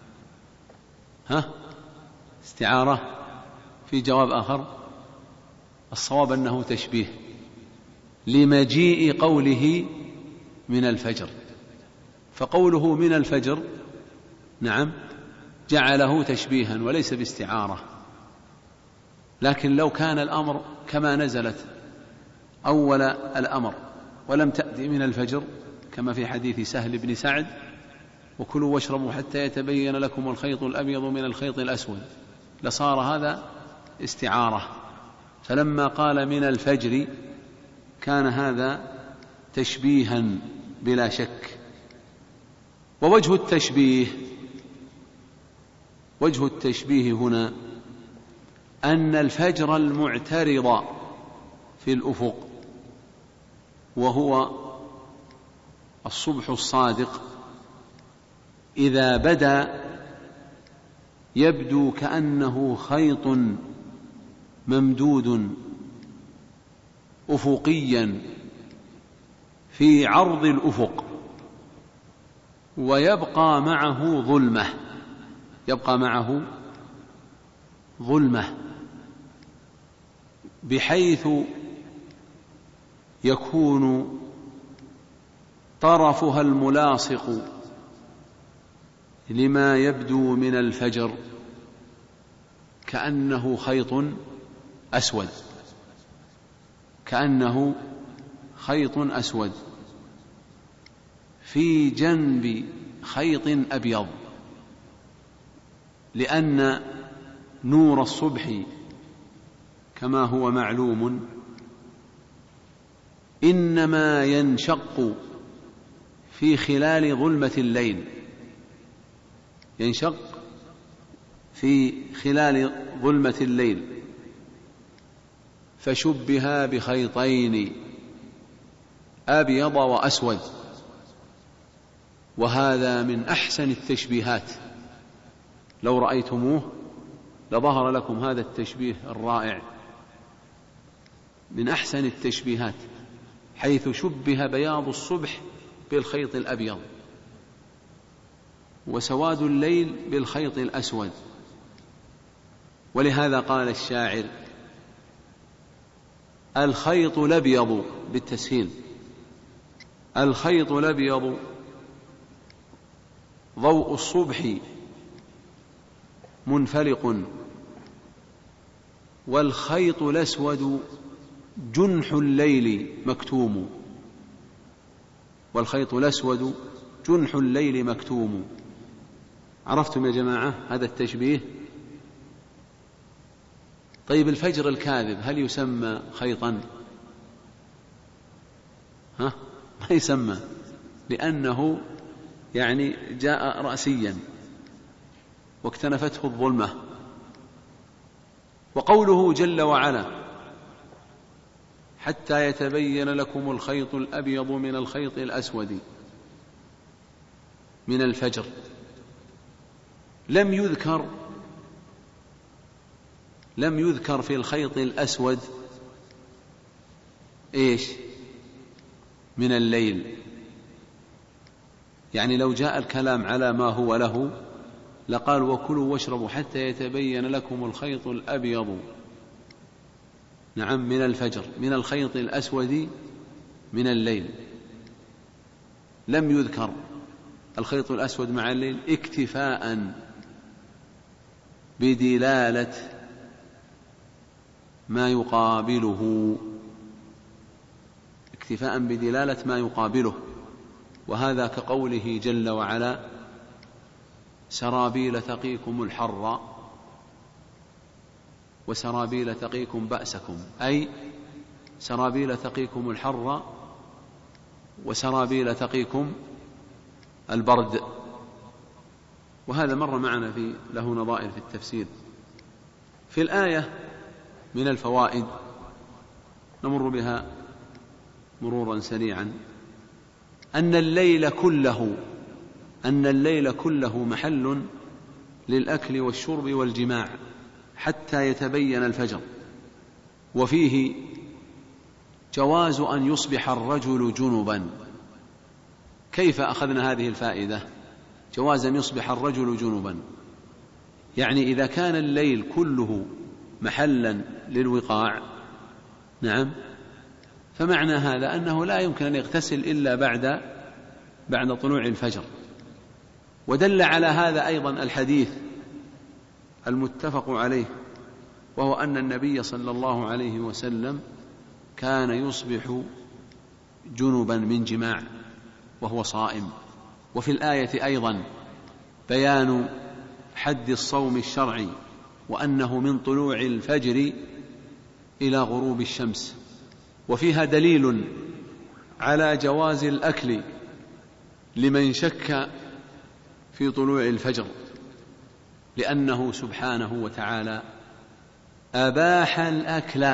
استعارة. في جواب آخر؟ الصواب أنه تشبيه لمجيء قوله من الفجر، فقوله من الفجر نعم جعله تشبيها وليس باستعارة. لكن لو كان الأمر كما نزلت أول الأمر ولم تأتي من الفجر كما في حديث سهل بن سعد: وكلوا واشربوا حتى يتبين لكم الخيط الأبيض من الخيط الأسود، لصار هذا استعارة. فلما قال من الفجر كان هذا تشبيها بلا شك. ووجه التشبيه هنا أن الفجر المعترض في الأفق وهو الصبح الصادق إذا بدا يبدو كأنه خيط ممدود أفقيا في عرض الأفق، ويبقى معه ظلمة بحيث يكون طرفها الملاصق لما يبدو من الفجر كأنه خيط أسود في جنب خيط أبيض، لأن نور الصبح كما هو معلوم إنما ينشق في خلال ظلمة الليل، ينشق في خلال ظلمة الليل، فشبه بخيطين أبيض وأسود، وهذا من أحسن التشبيهات. لو رأيتموه لظهر لكم هذا التشبيه الرائع، من أحسن التشبيهات، حيث شبه بياض الصبح بالخيط الأبيض وسواد الليل بالخيط الأسود. ولهذا قال الشاعر: الخيط الأبيض بالتسهيل، الخيط الأبيض ضوء الصبح منفلق، والخيط الأسود جنح الليل مكتوم. والخيط الأسود جنح الليل مكتوم. عرفتم يا جماعة هذا التشبيه؟ طيب الفجر الكاذب هل يسمى خيطا؟ ما يسمى، لأنه جاء رأسيا واكتنفته الظلمة. وقوله جل وعلا: حتى يتبين لكم الخيط الأبيض من الخيط الأسود من الفجر، لم يذكر في الخيط الأسود من الليل. لو جاء الكلام على ما هو له لقال: وكلوا واشربوا حتى يتبين لكم الخيط الأبيض من الفجر من الخيط الأسود من الليل. لم يذكر الخيط الأسود مع الليل اكتفاء بدلالة ما يقابله، وهذا كقوله جل وعلا: سرابيل تقيكم الحر وسرابيل تقيكم بأسكم، أي سرابيل تقيكم الحر وسرابيل تقيكم البرد. وهذا مر معنا له نظائر في التفسير. في الآية من الفوائد نمر بها مرورا سريعا: أن الليل كله محل للأكل والشرب والجماع، حتى يتبين الفجر. وفيه جواز أن يصبح الرجل جنبا. كيف أخذنا هذه الفائدة؟ جواز أن يصبح الرجل جنبا، يعني إذا كان الليل كله محلا للوقاع، نعم، فمعنى هذا أنه لا يمكن أن يغتسل إلا بعد طلوع الفجر. ودل على هذا أيضا الحديث المتفق عليه، وهو أن النبي صلى الله عليه وسلم كان يصبح جنبا من جماع وهو صائم. وفي الآية أيضا بيان حد الصوم الشرعي، وأنه من طلوع الفجر إلى غروب الشمس. وفيها دليل على جواز الأكل لمن شك في طلوع الفجر، لأنه سبحانه وتعالى أباح الأكل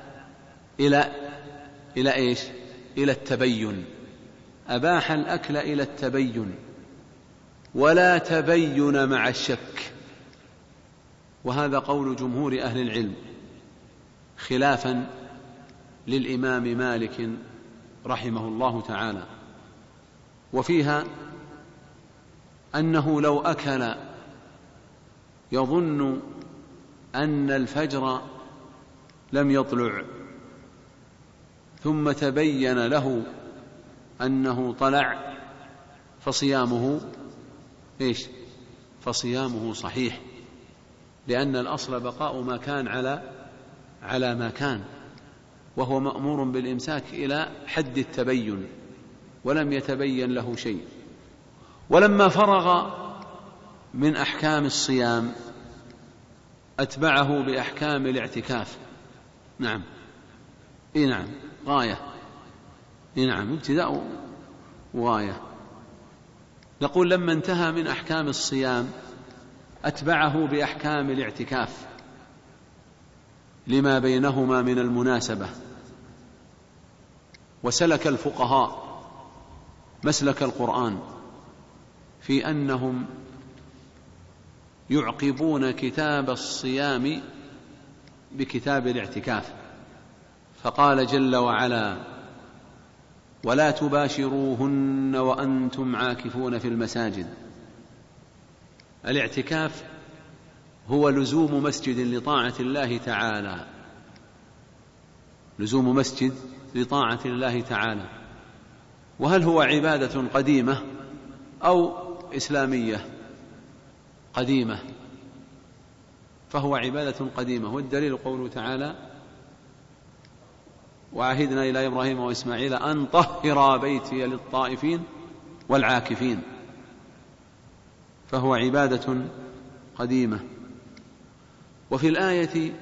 إلى إيش؟ إلى التبين. أباح الأكل إلى التبين، ولا تبين مع الشك. وهذا قول جمهور أهل العلم، خلافا للإمام مالك رحمه الله تعالى. وفيها أنه لو أكل يظن أن الفجر لم يطلع ثم تبين له أنه طلع فصيامه صحيح، لأن الأصل بقاء ما كان على ما كان، وهو مأمور بالإمساك إلى حد التبين، ولم يتبين له شيء. ولما فرغ من أحكام الصيام أتبعه بأحكام الاعتكاف. نعم، نعم، غاية، نعم، ابتداء وغاية. نقول لما انتهى من أحكام الصيام أتبعه بأحكام الاعتكاف لما بينهما من المناسبة. وسلك الفقهاء مسلك القرآن في أنهم يعقبون كتاب الصيام بكتاب الاعتكاف، فقال جل وعلا: ولا تباشروهن وأنتم عاكفون في المساجد. الاعتكاف هو لزوم مسجد لطاعة الله تعالى، لزوم مسجد لطاعة الله تعالى. وهل هو عبادة قديمة أو إسلامية قديمة؟ فهو عبادة قديمة، والدليل قوله تعالى: وعهدنا إلى إبراهيم وإسماعيل أن طهرا بيتي للطائفين والعاكفين، فهو عبادة قديمة. وفي الآية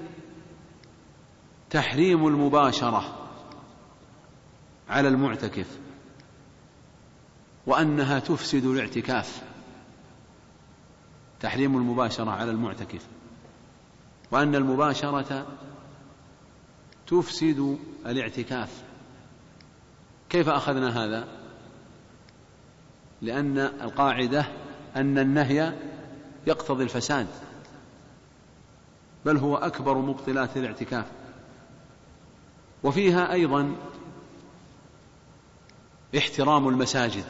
تحريم المباشرة على المعتكف، وأنها تفسد الاعتكاف. تحريم المباشرة على المعتكف، وأن المباشرة تفسد الاعتكاف. كيف أخذنا هذا؟ لأن القاعدة أن النهي يقتضي الفساد، بل هو أكبر مبطلات الاعتكاف. وفيها أيضا احترام المساجد،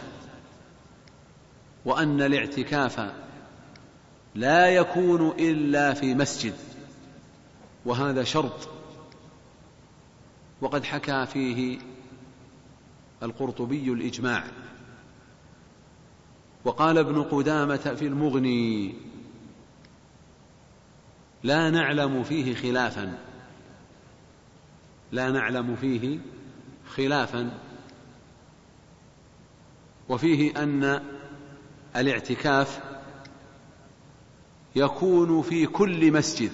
وأن الاعتكاف لا يكون إلا في مسجد، وهذا شرط، وقد حكى فيه القرطبي الإجماع. وقال ابن قدامة في المغني: لا نعلم فيه خلافا. وفيه أن الاعتكاف يكون في كل مسجد،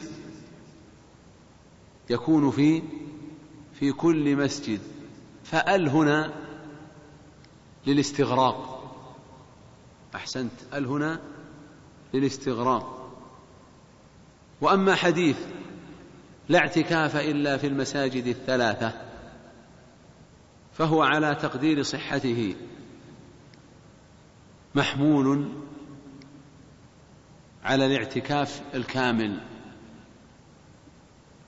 يكون في كل مسجد. فأل هنا للاستغراق. أحسنت، أل هنا للاستغراق. وأما حديث لا اعتكاف إلا في المساجد الثلاثة فهو على تقدير صحته محمول على الاعتكاف الكامل،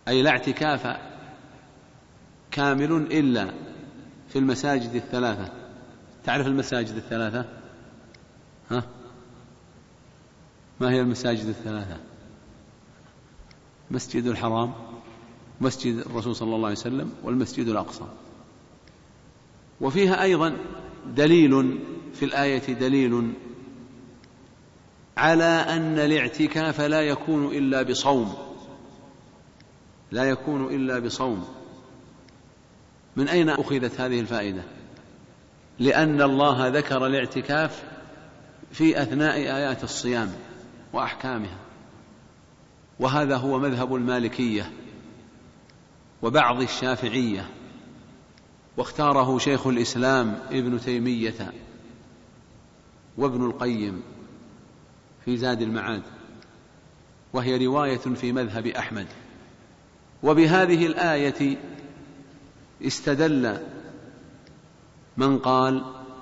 أي لا اعتكاف كامل إلا في المساجد الثلاثة. تعرف المساجد الثلاثة؟ ها؟ ما هي المساجد الثلاثة؟ مسجد الحرام، مسجد الرسول صلى الله عليه وسلم، والمسجد الأقصى. وفيها أيضا دليل، في الآية دليل على أن الاعتكاف لا يكون إلا بصوم، لا يكون إلا بصوم. من أين أخذت هذه الفائدة؟ لأن الله ذكر الاعتكاف في أثناء آيات الصيام وأحكامها، وهذا هو مذهب المالكية وبعض الشافعية، واختاره شيخ الإسلام ابن تيمية وابن القيم في زاد المعاد، وهي رواية في مذهب أحمد. وبهذه الآية استدل من قال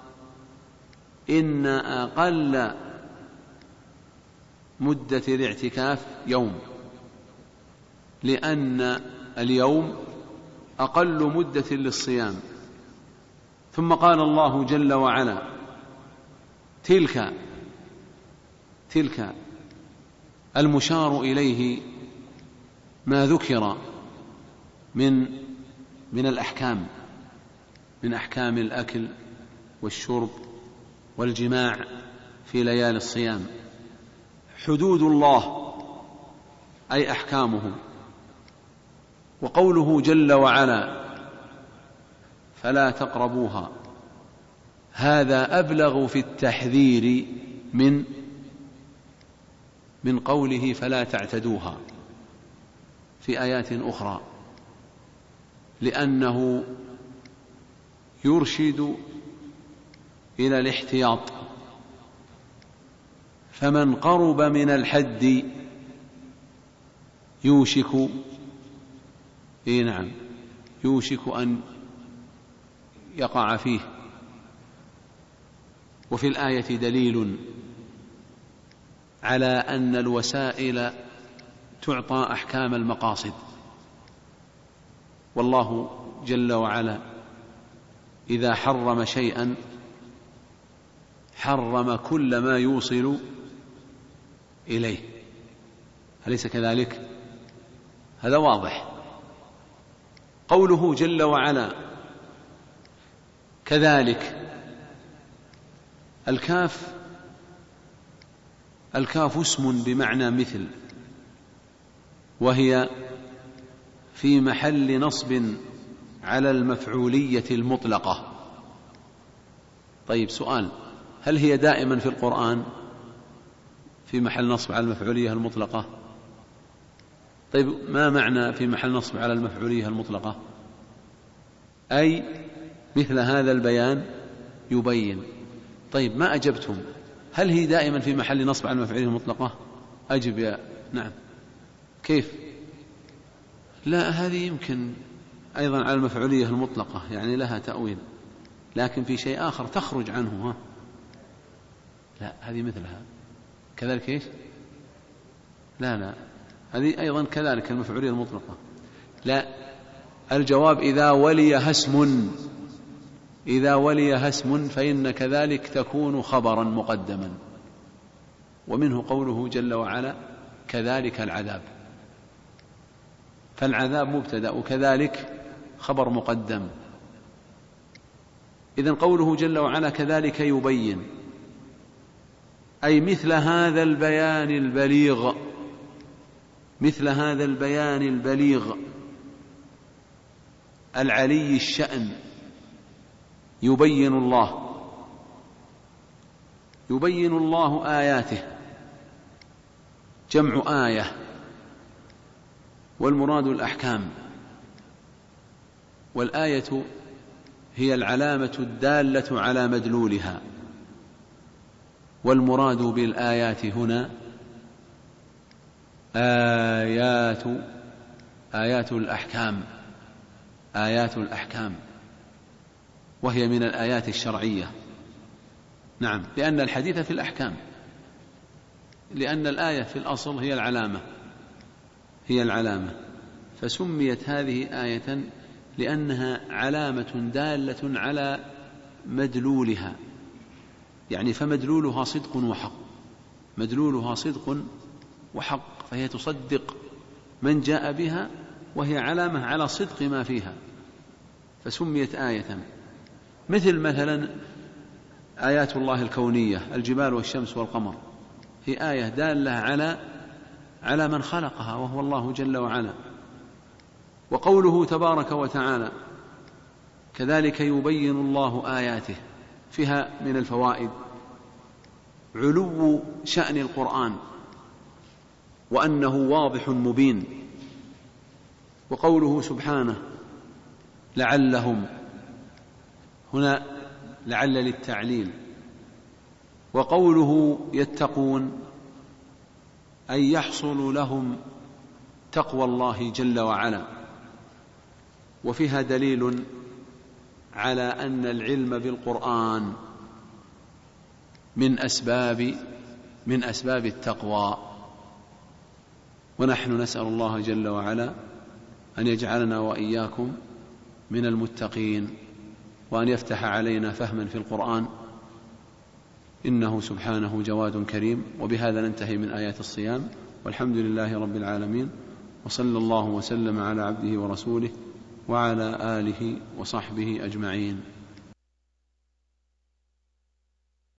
إن أقل مدة الاعتكاف يوم، لأن اليوم أقل مدة للصيام. ثم قال الله جل وعلا: تلك المشار إليه ما ذكر من الأحكام، من أحكام الأكل والشرب والجماع في ليالي الصيام، حدود الله أي أحكامه. وقوله جل وعلا: فلا تقربوها، هذا أبلغ في التحذير من قوله فلا تعتدوها في آيات أخرى، لأنه يرشد إلى الاحتياط. فمن قرب من الحد يوشك أن يقع فيه. وفي الآية دليل على أن الوسائل تعطى أحكام المقاصد، والله جل وعلا إذا حرم شيئا حرم كل ما يوصل إليه، أليس كذلك؟ هذا واضح. قوله جل وعلا كذلك، الكاف اسم بمعنى مثل، وهي في محل نصب على المفعولية المطلقة. طيب سؤال: هل هي دائما في القرآن في محل نصب على المفعولية المطلقة؟ طيب ما معنى في محل نصب على المفعولية المطلقة؟ أي مثل هذا البيان يبين. طيب ما أجبتم، هل هي دائما في محل نصب على المفعولية المطلقة؟ أجب يا نعم. كيف؟ لا، هذه يمكن أيضا على المفعولية المطلقة، يعني لها تأويل، لكن في شيء آخر تخرج عنه. ها؟ لا، هذه مثلها كذلك. إيش؟ لا، هذه أيضا كذلك المفعولية المطلقة. لا، الجواب إذا ولي هسم فإن كذلك تكون خبرا مقدما، ومنه قوله جل وعلا: كذلك العذاب، فالعذاب مبتدأ وكذلك خبر مقدم. إذن قوله جل وعلا كذلك يبين، أي مثل هذا البيان البليغ العلي الشأن يبين الله آياته، جمع آية، والمراد الأحكام. والآية هي العلامة الدالة على مدلولها، والمراد بالآيات هنا آيات الأحكام، وهي من الآيات الشرعية. نعم، لأن الحديث في الأحكام، لأن الآية في الأصل هي العلامة. فسميت هذه آية لأنها علامة دالة على مدلولها، يعني فمدلولها صدق وحق، مدلولها صدق وحق، فهي تصدق من جاء بها، وهي علامة على صدق ما فيها، فسميت آية. مثلا آيات الله الكونية، الجبال والشمس والقمر، هي آية دالة على من خلقها وهو الله جل وعلا. وقوله تبارك وتعالى كذلك يبين الله آياته، فيها من الفوائد علو شأن القرآن وأنه واضح مبين. وقوله سبحانه لعلهم، هنا لعل للتعليل. وقوله يتقون أي يحصل لهم تقوى الله جل وعلا. وفيها دليل على أن العلم بالقرآن من أسباب التقوى. ونحن نسأل الله جل وعلا أن يجعلنا وإياكم من المتقين، وأن يفتح علينا فهما في القرآن، إنه سبحانه جواد كريم. وبهذا ننتهي من آيات الصيام، والحمد لله رب العالمين، وصلى الله وسلم على عبده ورسوله وعلى آله وصحبه أجمعين.